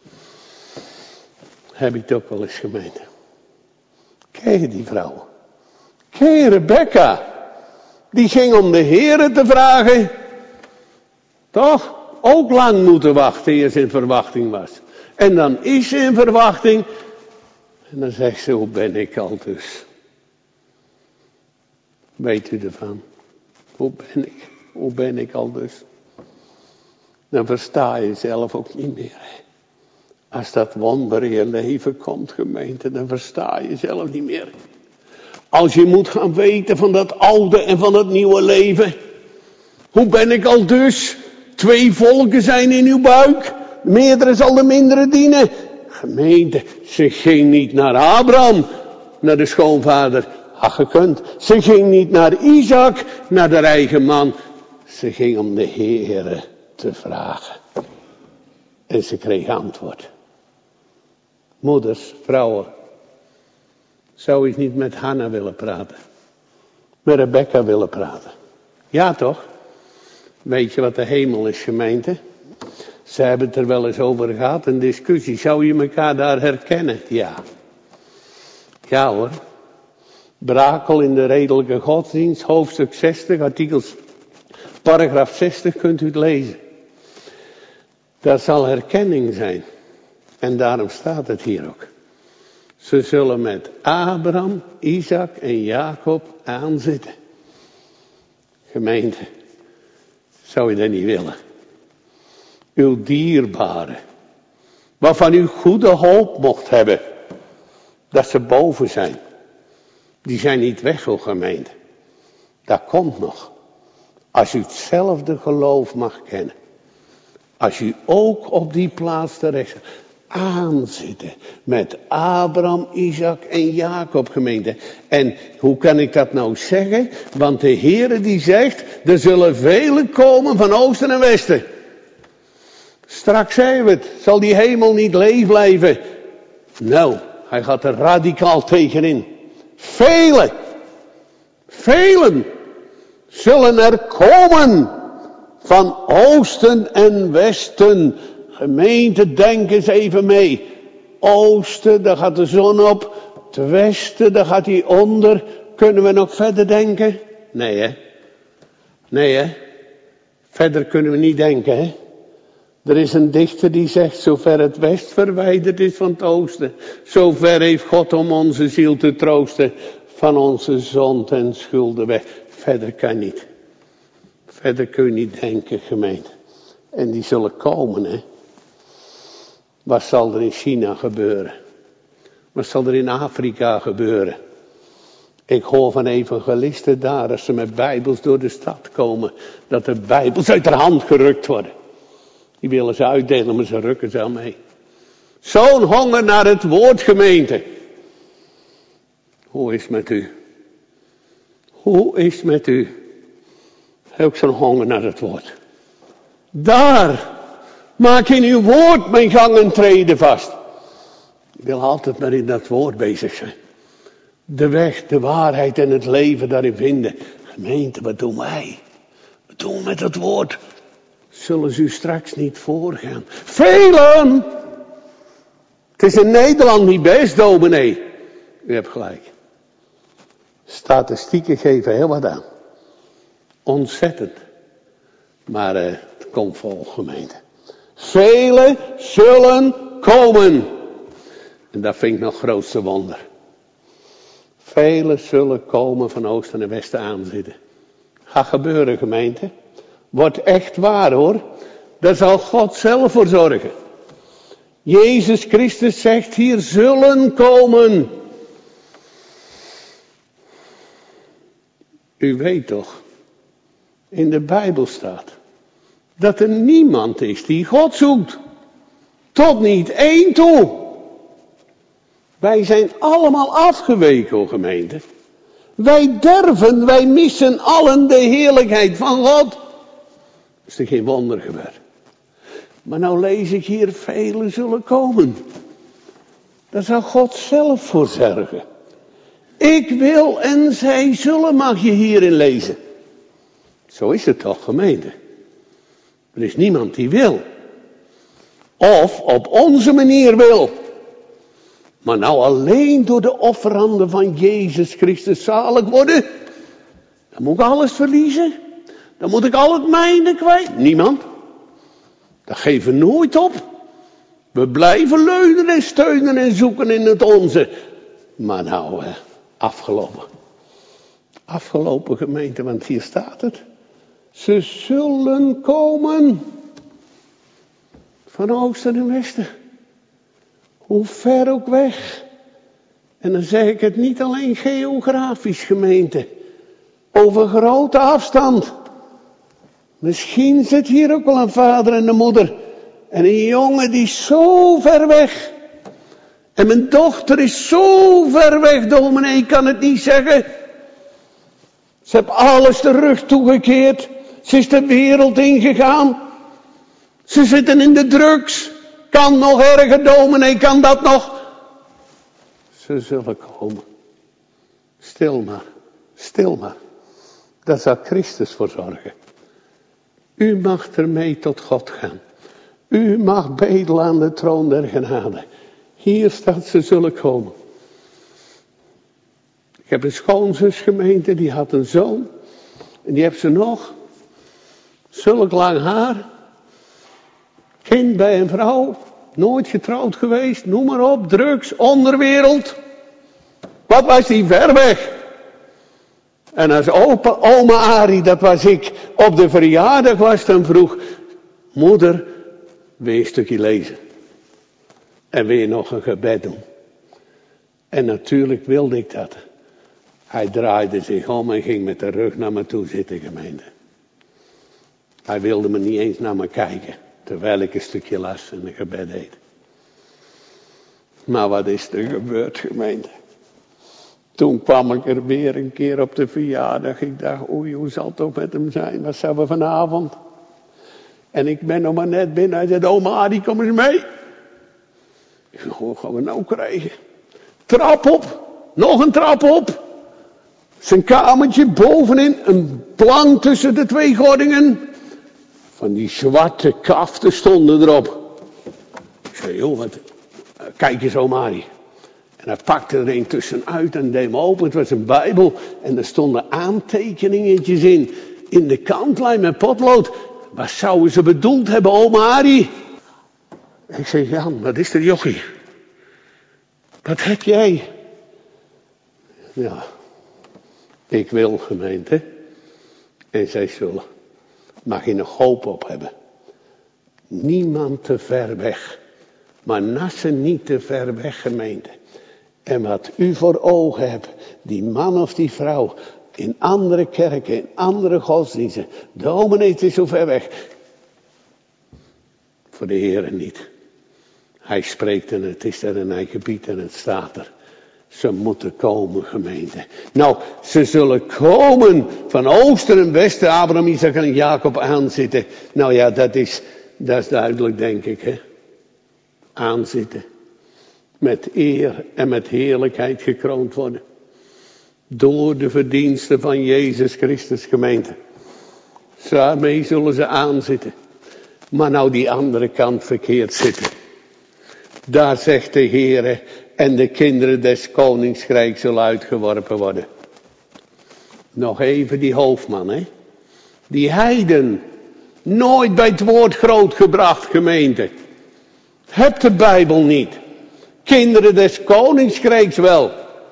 Heb je het ook wel eens gemeente. Ken je die vrouw? Ken je Rebecca? Die ging om de Heere te vragen. Toch? ook lang moeten wachten eer ze in verwachting was. En dan is ze in verwachting. En dan zegt ze, hoe ben ik al dus? Weet u ervan? Hoe ben ik? Hoe ben ik al dus? Dan versta je zelf ook niet meer. Hè? Als dat wonder in je leven komt, gemeente, dan versta je zelf niet meer. Als je moet gaan weten van dat oude en van dat nieuwe leven. Hoe ben ik al dus? Twee volken zijn in uw buik. Meerdere zal de mindere dienen. Gemeente, ze ging niet naar Abraham, naar de schoonvader. Ach, gekund. Ze ging niet naar Isaac, naar de eigen man. Ze ging om de Heere te vragen. En ze kreeg antwoord. Moeders, vrouwen. Zou ik niet met Hanna willen praten? Met Rebecca willen praten? Ja toch? Weet je wat de hemel is, gemeente? Ze hebben het er wel eens over gehad, een discussie. Zou je elkaar daar herkennen? Ja. Ja hoor. Brakel in de redelijke godsdienst, hoofdstuk zestig, artikels, paragraaf zestig, kunt u het lezen. Daar zal herkenning zijn. En daarom staat het hier ook. Ze zullen met Abraham, Isaac en Jacob aanzitten. Gemeente, zou je dat niet willen? Uw dierbare, waarvan u goede hoop mocht hebben, dat ze boven zijn. Die zijn niet weg, o gemeente. Dat komt nog. Als u hetzelfde geloof mag kennen. Als u ook op die plaats terecht aanzitten met Abraham, Isaac en Jacob, gemeente. En hoe kan ik dat nou zeggen? Want de Heere die zegt, er zullen velen komen van oosten en westen. Straks zijn we het. Zal die hemel niet leeg blijven? Nou, hij gaat er radicaal tegenin. Velen, velen zullen er komen van oosten en westen. Gemeente, denk eens even mee. Oosten, daar gaat de zon op. Het westen, daar gaat hij onder. Kunnen we nog verder denken? Nee hè. Nee hè. Verder kunnen we niet denken hè. Er is een dichter die zegt, zover het west verwijderd is van het oosten, zover heeft God om onze ziel te troosten, van onze zonde en schulden weg. Verder kan niet. Verder kun je niet denken, gemeente. En die zullen komen, hè. Wat zal er in China gebeuren? Wat zal er in Afrika gebeuren? Ik hoor van evangelisten daar, als ze met bijbels door de stad komen, dat de bijbels uit de hand gerukt worden. Die willen ze uitdelen, maar ze rukken ze al mee. Zo'n honger naar het woord, gemeente. Hoe is het met u? Hoe is het met u? Ook zo'n honger naar het woord. Daar maak in uw woord mijn gang en treden vast. Ik wil altijd maar in dat woord bezig zijn. De weg, de waarheid en het leven daarin vinden. Gemeente, wat doen wij? Wat doen we met het woord? Zullen ze u straks niet voorgaan? Velen! Het is in Nederland niet best, dominee. U hebt gelijk. Statistieken geven heel wat aan. Ontzettend. Maar uh, het komt vol, gemeente. Velen zullen komen. En dat vind ik nog het grootste wonder. Velen zullen komen van oosten en westen aanzitten. Gaat gebeuren, gemeente. Wordt echt waar, hoor. Daar zal God zelf voor zorgen. Jezus Christus zegt hier, zullen komen. U weet toch, in de Bijbel staat, dat er niemand is die God zoekt. Tot niet één toe. Wij zijn allemaal afgeweken, o gemeente. Wij derven, wij missen allen de heerlijkheid van God. Is er geen wonder gebeurd. Maar nou lees ik hier, velen zullen komen. Daar zal God zelf voor zorgen. Ik wil en zij zullen, mag je hierin lezen. Zo is het toch, gemeente. Er is niemand die wil. Of op onze manier wil. Maar nou alleen door de offeranden van Jezus Christus zalig worden. Dan moet ik alles verliezen. Dan moet ik al het mijne kwijt. Niemand. Dat geven we nooit op. We blijven leunen en steunen en zoeken in het onze. Maar nou, eh, afgelopen. Afgelopen gemeente, want hier staat het. Ze zullen komen. Van oosten en westen. Hoe ver ook weg. En dan zeg ik het niet alleen geografisch, gemeente. Over grote afstand. Misschien zit hier ook wel een vader en een moeder. En een jongen die is zo ver weg. En mijn dochter is zo ver weg, dominee, ik kan het niet zeggen. Ze heeft alles de rug toegekeerd. Ze is de wereld ingegaan. Ze zitten in de drugs. Kan nog erger, dominee, kan dat nog? Ze zullen komen. Stil maar, stil maar. Daar zal Christus voor zorgen. U mag ermee tot God gaan. U mag bedelen aan de troon der genade. Hier staat, ze zullen komen. Ik heb een schoonzus, gemeente, die had een zoon. En die heeft ze nog. Zulk lang haar. Kind bij een vrouw. Nooit getrouwd geweest. Noem maar op. Drugs, onderwereld. Wat was die ver weg. En als opa, oma Arie, dat was ik, op de verjaardag was, dan vroeg. Moeder, wil je een stukje lezen? En wil je nog een gebed doen? En natuurlijk wilde ik dat. Hij draaide zich om en ging met de rug naar me toe zitten, gemeente. Hij wilde me niet eens naar me kijken. Terwijl ik een stukje las en een gebed deed. Maar wat is er gebeurd, gemeente? Toen kwam ik er weer een keer op de verjaardag. Ik dacht, oei, hoe zal het toch met hem zijn? Wat zijn we vanavond? En ik ben nog maar net binnen. Hij zei, oma Adi, kom eens mee. Ik zei, hoe gaan we nou krijgen? Trap op. Nog een trap op. Zijn kamertje bovenin. Een plank tussen de twee gordingen. Van die zwarte kaften stonden erop. Ik zei, joh, wat... Kijk eens, oma Adi. En hij pakte er een tussenuit en deed hem open. Het was een Bijbel. En er stonden aantekeningetjes in. In de kantlijn met potlood. Wat zouden ze bedoeld hebben, oma Arie? Ik zeg, Jan, wat is er, jochie? Wat heb jij? Ja, ik wil, gemeente. En zij zullen. Mag je nog hoop op hebben. Niemand te ver weg. Maar Nassen niet te ver weg, gemeente. En wat u voor ogen hebt, die man of die vrouw, in andere kerken, in andere godsdiensten, dominee, het is zo ver weg. Voor de Heere niet. Hij spreekt en het is er en hij gebiedt en het staat er. Ze moeten komen, gemeente. Nou, ze zullen komen van oosten en westen, Abraham, Isaac en Jacob aanzitten. Nou ja, dat is, dat is duidelijk, denk ik, hè. Aanzitten. Met eer en met heerlijkheid gekroond worden. Door de verdiensten van Jezus Christus, gemeente. Daarmee zullen ze aanzitten. Maar nou die andere kant verkeerd zitten. Daar zegt de Heere, en de kinderen des koningsrijks zullen uitgeworpen worden. Nog even die hoofdman, hè. Die heiden. Nooit bij het woord grootgebracht, gemeente. Hebt de Bijbel niet. Kinderen des koningsrijks wel.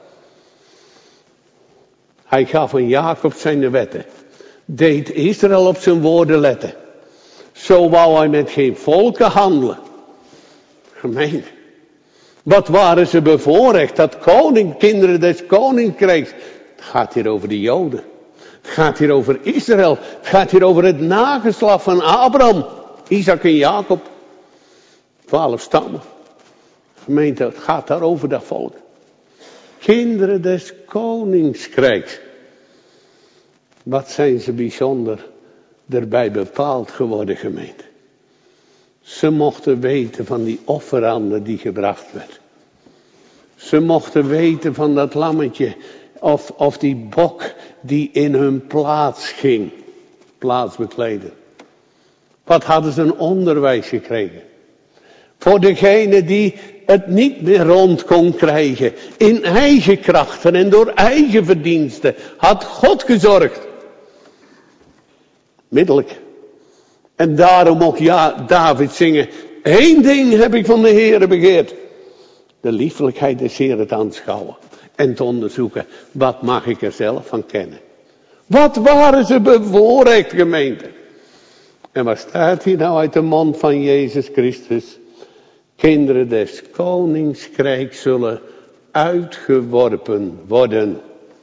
Hij gaf aan Jacob zijn wetten. Deed Israël op zijn woorden letten. Zo wou hij met geen volken handelen. Gemeen. Wat waren ze bevoorrecht? Dat koning, kinderen des koninkrijks. Het gaat hier over de Joden. Het gaat hier over Israël. Het gaat hier over het nageslacht van Abraham, Isaac en Jacob. Twaalf stammen. Gemeente, het gaat daar over dat volk. Kinderen des koningsrijks. Wat zijn ze bijzonder erbij bepaald geworden, gemeente. Ze mochten weten van die offeranden die gebracht werd. Ze mochten weten van dat lammetje of, of die bok die in hun plaats ging. Plaats bekleden. Wat hadden ze een onderwijs gekregen. Voor degene die het niet meer rond kon krijgen. In eigen krachten en door eigen verdiensten had God gezorgd. Middelijk. En daarom mocht ja, David zingen. Eén ding heb ik van de Heere begeerd. De liefelijkheid des Heeren te aanschouwen. En te onderzoeken. Wat mag ik er zelf van kennen? Wat waren ze bevoorrecht, gemeente? En wat staat hier nou uit de mond van Jezus Christus? Kinderen des koningsrijks zullen uitgeworpen worden.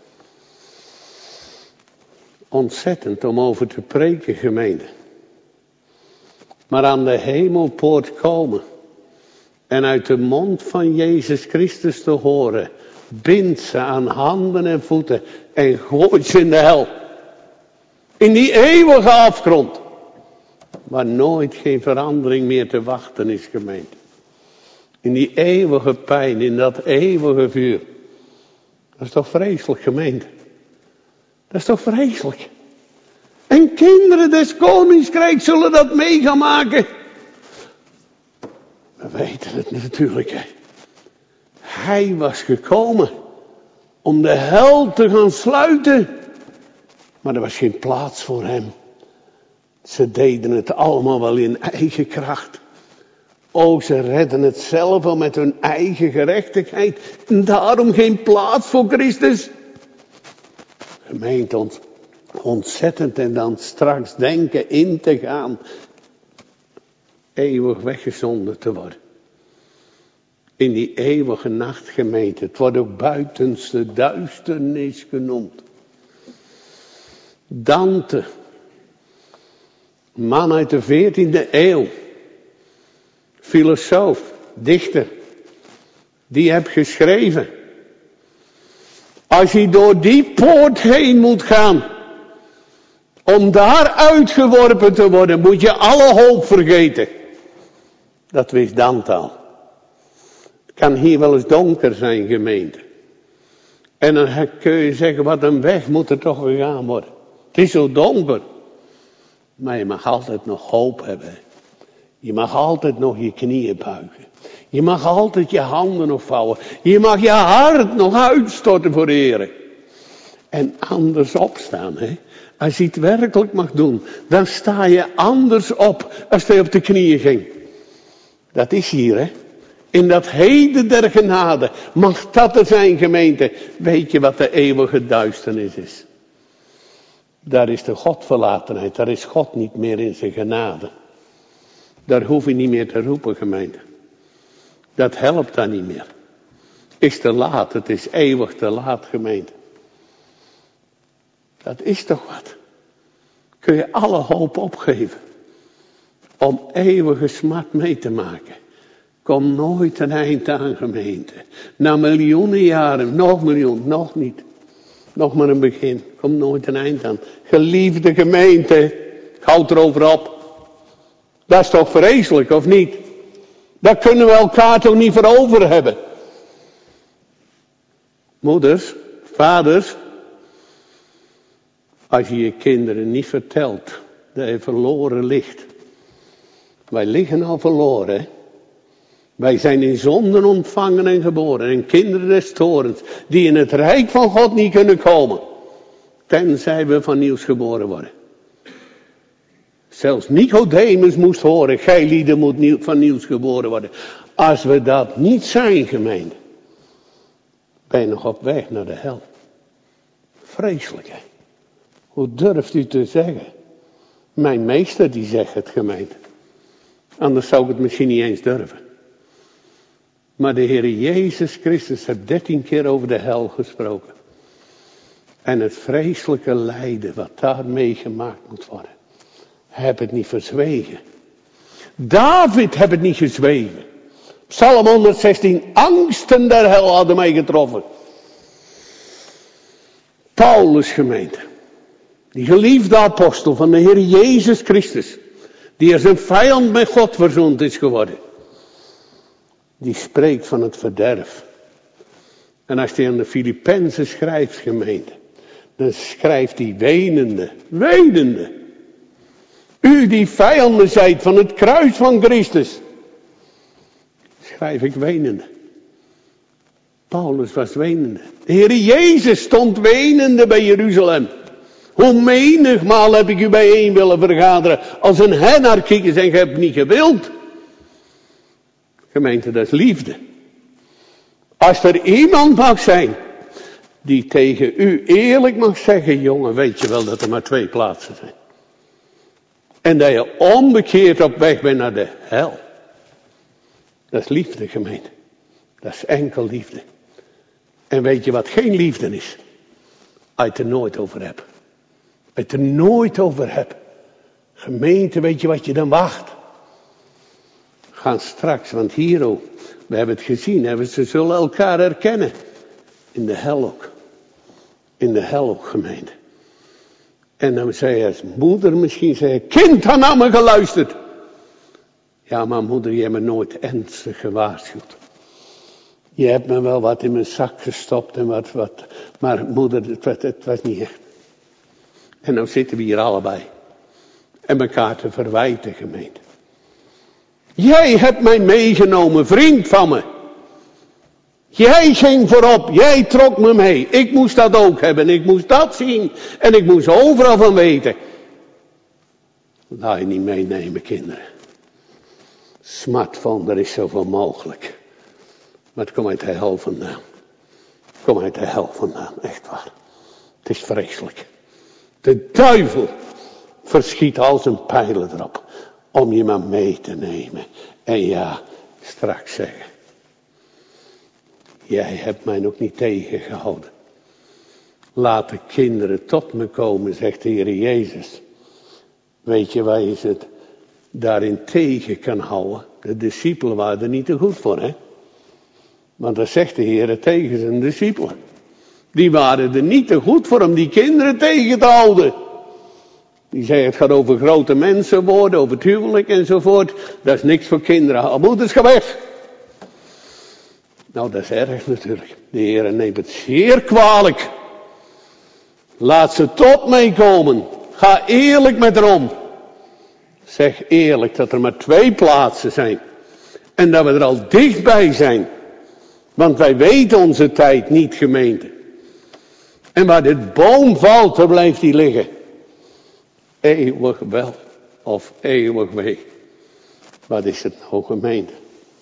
Ontzettend om over te preken, gemeente. Maar aan de hemelpoort komen. En uit de mond van Jezus Christus te horen. Bind ze aan handen en voeten. En gooi ze in de hel. In die eeuwige afgrond. Waar nooit geen verandering meer te wachten is, gemeente. In die eeuwige pijn, in dat eeuwige vuur. Dat is toch vreselijk, gemeente. Dat is toch vreselijk. En kinderen des koninkrijks zullen dat mee gaan maken. We weten het natuurlijk, hè. Hij was gekomen om de hel te gaan sluiten. Maar er was geen plaats voor hem. Ze deden het allemaal wel in eigen kracht. Oh, ze redden het zelf wel met hun eigen gerechtigheid. En daarom geen plaats voor Christus. Gemeente, ont, ontzettend en dan straks denken in te gaan. Eeuwig weggezonden te worden. In die eeuwige nacht, gemeente. Het wordt ook buitenste duisternis genoemd. Dante. Man uit de veertiende eeuw. Filosoof, dichter. Die heeft geschreven. Als je door die poort heen moet gaan. Om daar uitgeworpen te worden. Moet je alle hoop vergeten. Dat wist Dante al. Het kan hier wel eens donker zijn, gemeente. En dan kun je zeggen, wat een weg moet er toch gegaan worden. Het is zo donker. Maar je mag altijd nog hoop hebben. Je mag altijd nog je knieën buigen. Je mag altijd je handen nog vouwen. Je mag je hart nog uitstorten voor de Heer. En anders opstaan. Hè? Als je het werkelijk mag doen. Dan sta je anders op als je op de knieën ging. Dat is hier, hè. In dat heden der genade. Mag dat er zijn, gemeente. Weet je wat de eeuwige duisternis is? Daar is de Godverlatenheid. Daar is God niet meer in zijn genade. Daar hoef je niet meer te roepen, gemeente. Dat helpt dan niet meer. Is te laat. Het is eeuwig te laat, gemeente. Dat is toch wat. Kun je alle hoop opgeven. Om eeuwige smart mee te maken. Kom nooit een eind aan, gemeente. Na miljoenen jaren, nog miljoen, nog niet. Nog maar een begin. Kom nooit een eind aan. Geliefde gemeente, ik houd erover op. Dat is toch vreselijk, of niet? Daar kunnen we elkaar toch niet voor over hebben. Moeders, vaders. Als je je kinderen niet vertelt dat je verloren ligt. Wij liggen al verloren, hè? Wij zijn in zonden ontvangen en geboren. En kinderen des torens. Die in het rijk van God niet kunnen komen. Tenzij we van nieuws geboren worden. Zelfs Nicodemus moest horen. Gij lieden moet nieuw, van nieuws geboren worden. Als we dat niet zijn, gemeente. Ben je nog op weg naar de hel. Vreselijk, hè. Hoe durft u te zeggen? Mijn meester die zegt het, gemeente. Anders zou ik het misschien niet eens durven. Maar de Heer Jezus Christus heeft dertien keer over de hel gesproken. En het vreselijke lijden wat daar meegemaakt moet worden. Hij heeft het niet verzwegen. David heeft het niet gezwegen. Psalm honderdzestien, angsten der hel hadden mij getroffen. Paulus, gemeente. Die geliefde apostel van de Heer Jezus Christus. Die als een vijand met God verzoend is geworden. Die spreekt van het verderf. En als hij aan de Filippenzen schrijft, gemeente. Dan schrijft hij wenende, wenende. U die vijanden zijt van het kruis van Christus. Schrijf ik wenende. Paulus was wenende. De Heer Jezus stond wenende bij Jeruzalem. Hoe menigmaal heb ik u bijeen willen vergaderen als een hen naar kijken en je hebt niet gewild. Gemeente, dat is liefde. Als er iemand mag zijn die tegen u eerlijk mag zeggen, jongen, weet je wel dat er maar twee plaatsen zijn. En dat je onbekeerd op weg bent naar de hel. Dat is liefde, gemeente. Dat is enkel liefde. En weet je wat geen liefde is? Als je het er nooit over hebt. Als je het er nooit over hebt. Gemeente, weet je wat je dan wacht? Gaan straks, want hier ook. We hebben het gezien, hebben ze zullen elkaar herkennen. In de hel ook. In de hel ook, gemeente. En dan zei je als moeder misschien, zei je, kind, had naar me geluisterd. Ja, maar moeder, je hebt me nooit ernstig gewaarschuwd. Je hebt me wel wat in mijn zak gestopt en wat, wat. Maar moeder, het was, het was niet echt. En nou zitten we hier allebei. En elkaar te verwijten, gemeente. Jij hebt mij meegenomen, vriend van me. Jij ging voorop, jij trok me mee. Ik moest dat ook hebben, ik moest dat zien. En ik moest overal van weten. Laat je niet meenemen, kinderen. Smartphone, er is zoveel mogelijk. Maar het komt uit de hel vandaan. Het komt uit de hel vandaan, echt waar. Het is vreselijk. De duivel verschiet al zijn pijlen erop. Om je maar mee te nemen. En ja, straks zeggen. Jij hebt mij nog niet tegengehouden. Laat de kinderen tot me komen, zegt de Heer Jezus. Weet je waar je ze daarin tegen kan houden? De discipelen waren er niet te goed voor, hè? Want dat zegt de Heer tegen zijn discipelen. Die waren er niet te goed voor om die kinderen tegen te houden. Die zei, het gaat over grote mensen worden, over het huwelijk enzovoort. Dat is niks voor kinderen. Oh, moeders, ga weg. Nou, dat is erg natuurlijk. De Heer neemt het zeer kwalijk. Laat ze tot meekomen. Ga eerlijk met haar om. Zeg eerlijk dat er maar twee plaatsen zijn. En dat we er al dichtbij zijn. Want wij weten onze tijd niet, gemeente. En waar de boom valt, daar blijft die liggen. Eeuwig wel of eeuwig wee. Wat is het nou, gemeente?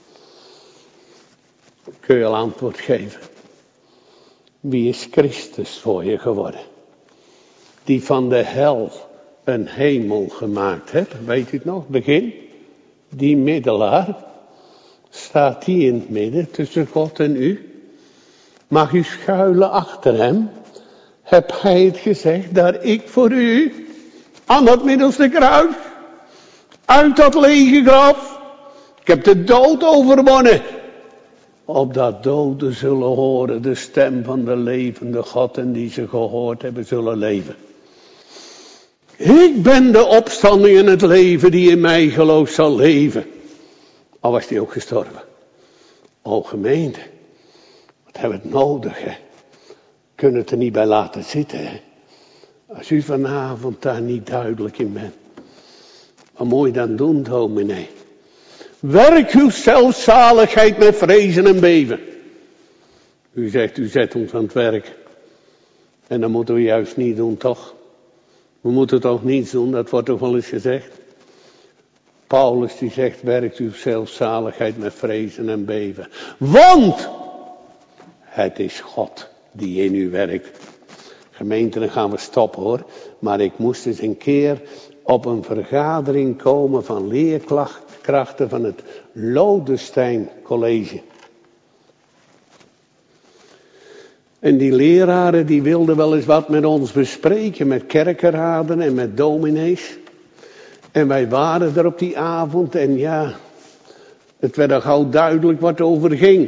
Kun je al antwoord geven? Wie is Christus voor je geworden? Die van de hel een hemel gemaakt heeft. Weet u het nog? Begin. Die middelaar. Staat die in het midden tussen God en u? Mag u schuilen achter hem? Heb hij het gezegd dat ik voor u aan dat middelste kruis, uit dat lege graf, ik heb de dood overwonnen. Opdat doden zullen horen de stem van de levende God en die ze gehoord hebben zullen leven. Ik ben de opstanding en het leven die in mij gelooft zal leven. Al was die ook gestorven. O gemeente, wat hebben we het nodig, hè? Kunnen het er niet bij laten zitten, hè? Als u vanavond daar niet duidelijk in bent. Wat moet je dan doen, dominee? Werk uw zelfzaligheid met vrezen en beven. U zegt, u zet ons aan het werk. En dat moeten we juist niet doen, toch? We moeten toch niets doen, dat wordt toch wel eens gezegd. Paulus die zegt, werkt uw zelfzaligheid met vrezen en beven. Want het is God die in u werkt. Gemeente, dan gaan we stoppen hoor. Maar ik moest eens een keer op een vergadering komen van leerkrachten van het Lodestein College. En die leraren die wilden wel eens wat met ons bespreken, met kerkenraden en met dominees. En wij waren er op die avond en ja, het werd al gauw duidelijk wat het over ging.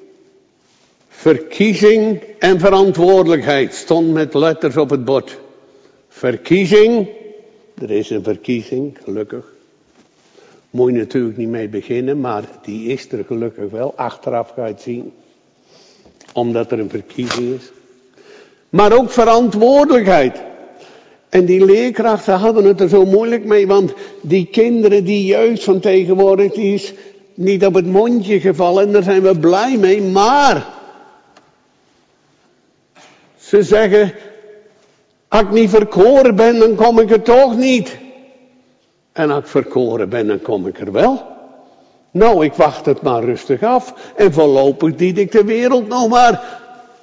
Verkiezing en verantwoordelijkheid stond met letters op het bord. Verkiezing, er is een verkiezing, gelukkig. Moet je natuurlijk niet mee beginnen, maar die is er gelukkig wel. Achteraf ga je het zien. Omdat er een verkiezing is. Maar ook verantwoordelijkheid. En die leerkrachten hadden het er zo moeilijk mee, want die kinderen, die jeugd van tegenwoordig, die is niet op het mondje gevallen en daar zijn we blij mee, maar ze zeggen, Als ik niet verkoren ben, dan kom ik er toch niet. En als ik verkoren ben, dan kom ik er wel. Nou, ik wacht het maar rustig af. En voorlopig dien ik de wereld nog maar.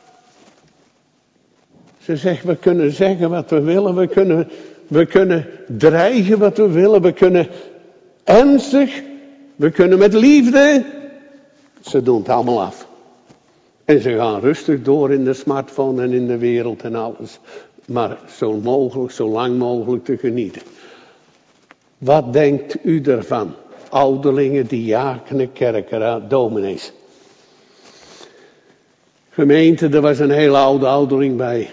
Ze zegt, we kunnen zeggen wat we willen. We kunnen, we kunnen dreigen wat we willen. We kunnen ernstig. We kunnen met liefde. Ze doen het allemaal af. En ze gaan rustig door in de smartphone en in de wereld en alles. Maar zo mogelijk, zo lang mogelijk te genieten. Wat denkt u ervan? Ouderlingen, diakenen, kerken, dominees. Gemeente, er was een hele oude ouderling bij.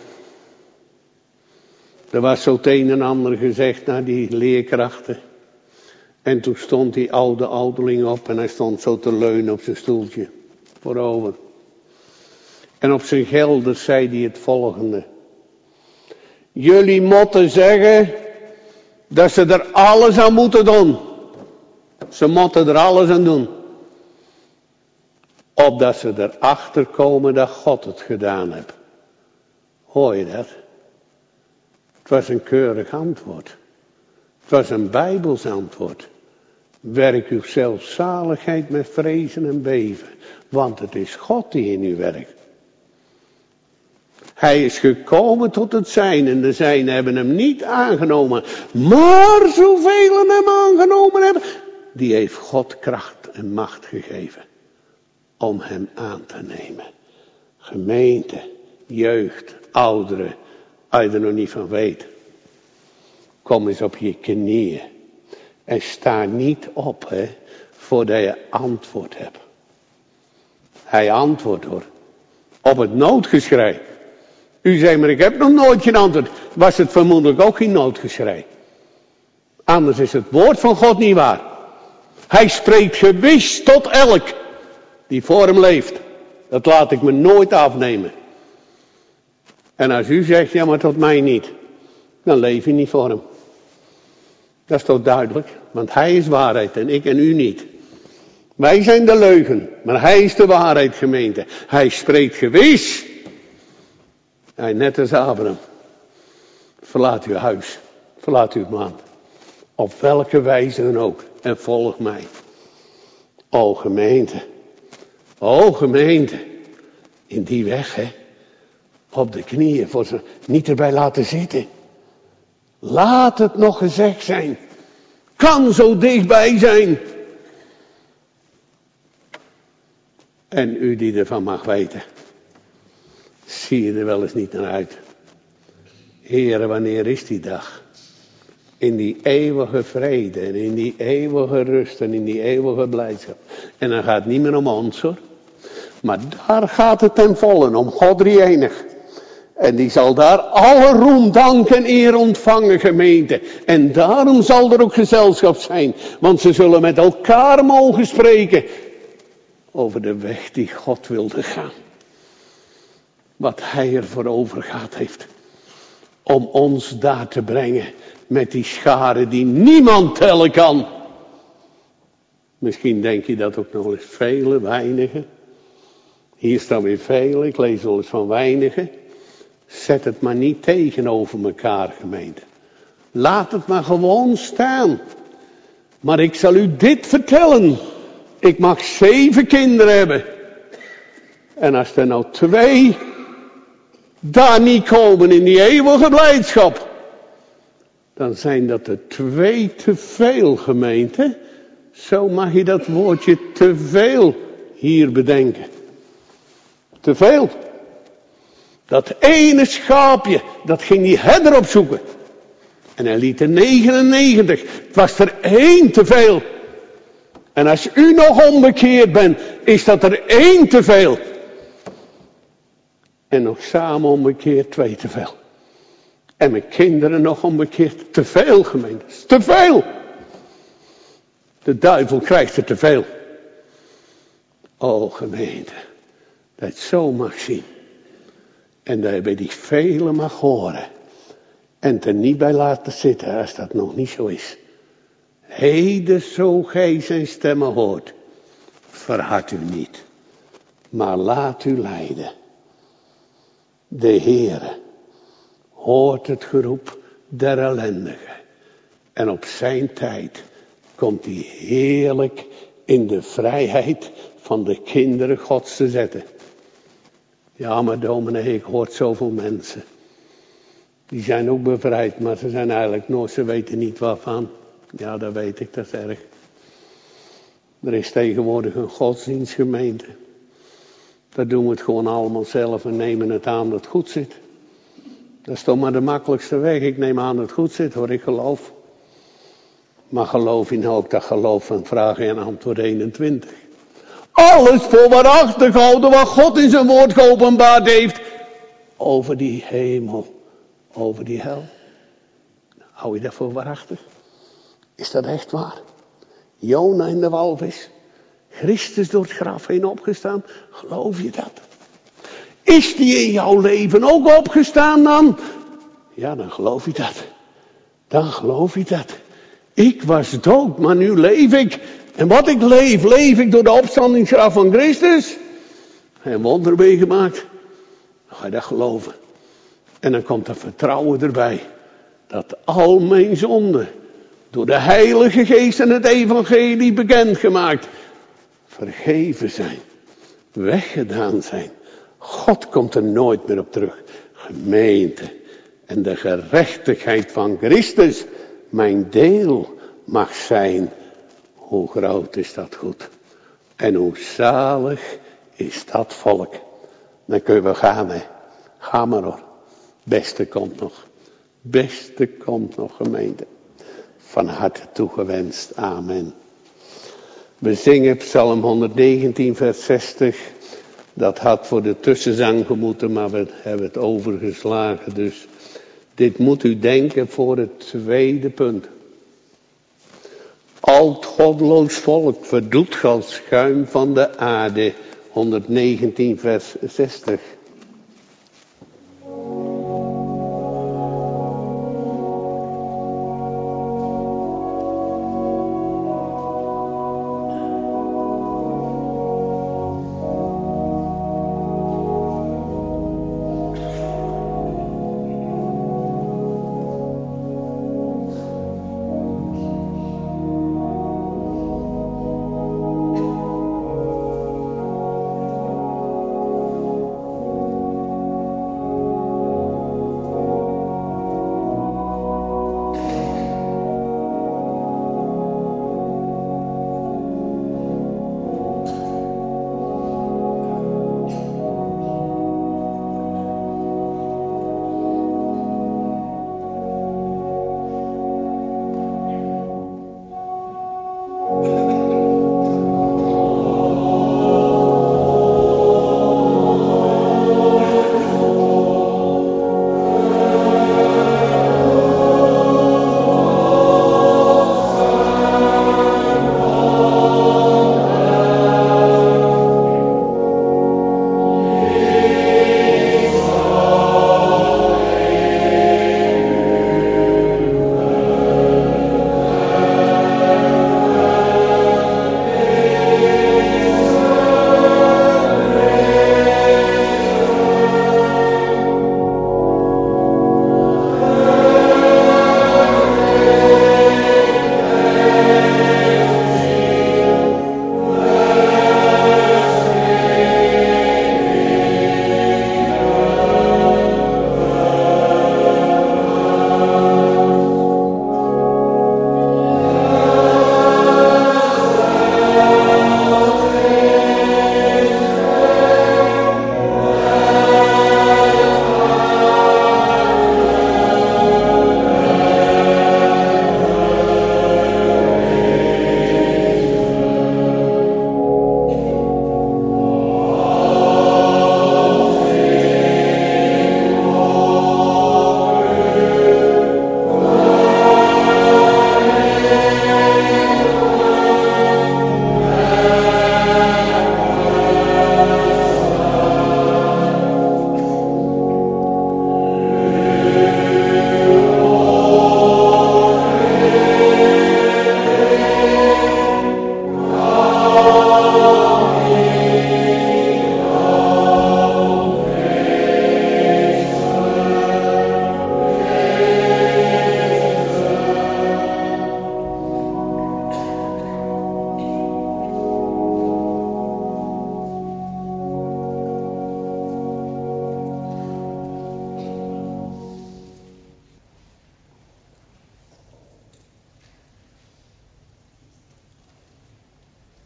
Er was zo het een en ander gezegd naar die leerkrachten. En toen stond die oude ouderling op en hij stond zo te leunen op zijn stoeltje. Voorover. En op zijn gelden zei hij het volgende. Jullie moeten zeggen dat ze er alles aan moeten doen. Ze moeten er alles aan doen. Opdat ze erachter komen dat God het gedaan heeft. Hoor je dat? Het was een keurig antwoord. Het was een Bijbels antwoord. Werk uw zelfzaligheid met vrezen en beven. Want het is God die in u werkt. Hij is gekomen tot het zijn en de zijnen hebben hem niet aangenomen. Maar zoveel hem aangenomen hebben, die heeft God kracht en macht gegeven om hem aan te nemen. Gemeente, jeugd, ouderen, als je er nog niet van weet. Kom eens op je knieën en sta niet op, hè, voordat je antwoord hebt. Hij antwoordt hoor, op het noodgeschrei. U zei maar, ik heb nog nooit geen antwoord. Was het vermoedelijk ook geen noodgeschrei. Anders is het woord van God niet waar. Hij spreekt gewis tot elk die voor hem leeft. Dat laat ik me nooit afnemen. En als u zegt, ja maar tot mij niet. Dan leef je niet voor hem. Dat is toch duidelijk. Want hij is waarheid en ik en u niet. Wij zijn de leugen. Maar hij is de waarheid, gemeente. Hij spreekt gewis. Hij net als Abraham. Verlaat uw huis. Verlaat uw land. Op welke wijze dan ook. En volg mij. O gemeente. O gemeente. In die weg hè. Op de knieën. Voor ze niet erbij laten zitten. Laat het nog gezegd zijn. Kan zo dichtbij zijn. En u die ervan mag weten. Zie je er wel eens niet naar uit. Heere, wanneer is die dag? In die eeuwige vrede en in die eeuwige rust en in die eeuwige blijdschap. En dan gaat het niet meer om ons hoor. Maar daar gaat het ten volle om God drie-enig. En die zal daar alle roem, dank en eer ontvangen, gemeente. En daarom zal er ook gezelschap zijn. Want ze zullen met elkaar mogen spreken. Over de weg die God wilde gaan. Wat hij ervoor over gehad heeft. Om ons daar te brengen. Met die scharen die niemand tellen kan. Misschien denk je dat ook nog eens vele, weinigen. Hier staan weer vele, ik lees wel eens van weinigen. Zet het maar niet tegenover elkaar, gemeente. Laat het maar gewoon staan. Maar ik zal u dit vertellen. Ik mag zeven kinderen hebben. En als er nou twee daar niet komen in die eeuwige blijdschap. Dan zijn dat er twee te veel, gemeente. Zo mag je dat woordje te veel hier bedenken. Te veel. Dat ene schaapje, dat ging die herder opzoeken. En hij liet er negenennegentig. Het was er één te veel. En als u nog onbekeerd bent, is dat er één te veel. En nog samen onbekeerd twee te veel. En mijn kinderen nog onbekeerd te veel, gemeente. Te veel. De duivel krijgt er te veel. O gemeente, dat je het zo mag zien. En dat je bij die velen mag horen. En er niet bij laten zitten als dat nog niet zo is. Heden zo gij zijn stemmen hoort. Verhard u niet. Maar laat u leiden. De Heere hoort het geroep der ellendigen. En op zijn tijd komt hij heerlijk in de vrijheid van de kinderen Gods te zetten. Ja, maar dominee, ik hoor zoveel mensen. Die zijn ook bevrijd, maar ze zijn eigenlijk nooit, ze weten niet waarvan. Ja, dat weet ik, dat is erg. Er is tegenwoordig een godsdienstgemeente. Daar doen we het gewoon allemaal zelf en nemen het aan dat het goed zit. Dat is toch maar de makkelijkste weg. Ik neem aan dat het goed zit hoor, ik geloof. Maar geloof je nou ook dat geloof van vraag en antwoord eenentwintig. Alles voor waarachtig houden wat God in zijn woord geopenbaard heeft. Over die hemel, over die hel. Hou je dat voor waarachtig? Is dat echt waar? Jona in de walvis. Christus door het graf heen opgestaan. Geloof je dat? Is die in jouw leven ook opgestaan dan? Ja, dan geloof je dat. Dan geloof je dat. Ik was dood, maar nu leef ik. En wat ik leef, leef ik door de opstandingsgraf van Christus. En wonder meegemaakt. Dan ga je dat geloven. En dan komt er vertrouwen erbij. Dat al mijn zonden door de Heilige Geest en het evangelie bekendgemaakt. Vergeven zijn. Weggedaan zijn. God komt er nooit meer op terug. Gemeente. En de gerechtigheid van Christus mijn deel mag zijn. Hoe groot is dat goed. En hoe zalig is dat volk. Dan kunnen we gaan hè. Ga maar hoor. Beste komt nog. Beste komt nog gemeente. Van harte toegewenst. Amen. We zingen Psalm honderdnegentien vers zestig. Dat had voor de tussenzang gemoeten, maar we hebben het overgeslagen. Dus dit moet u denken voor het tweede punt. Al het godloos volk verdoet als schuim van de aarde. honderdnegentien vers zestig.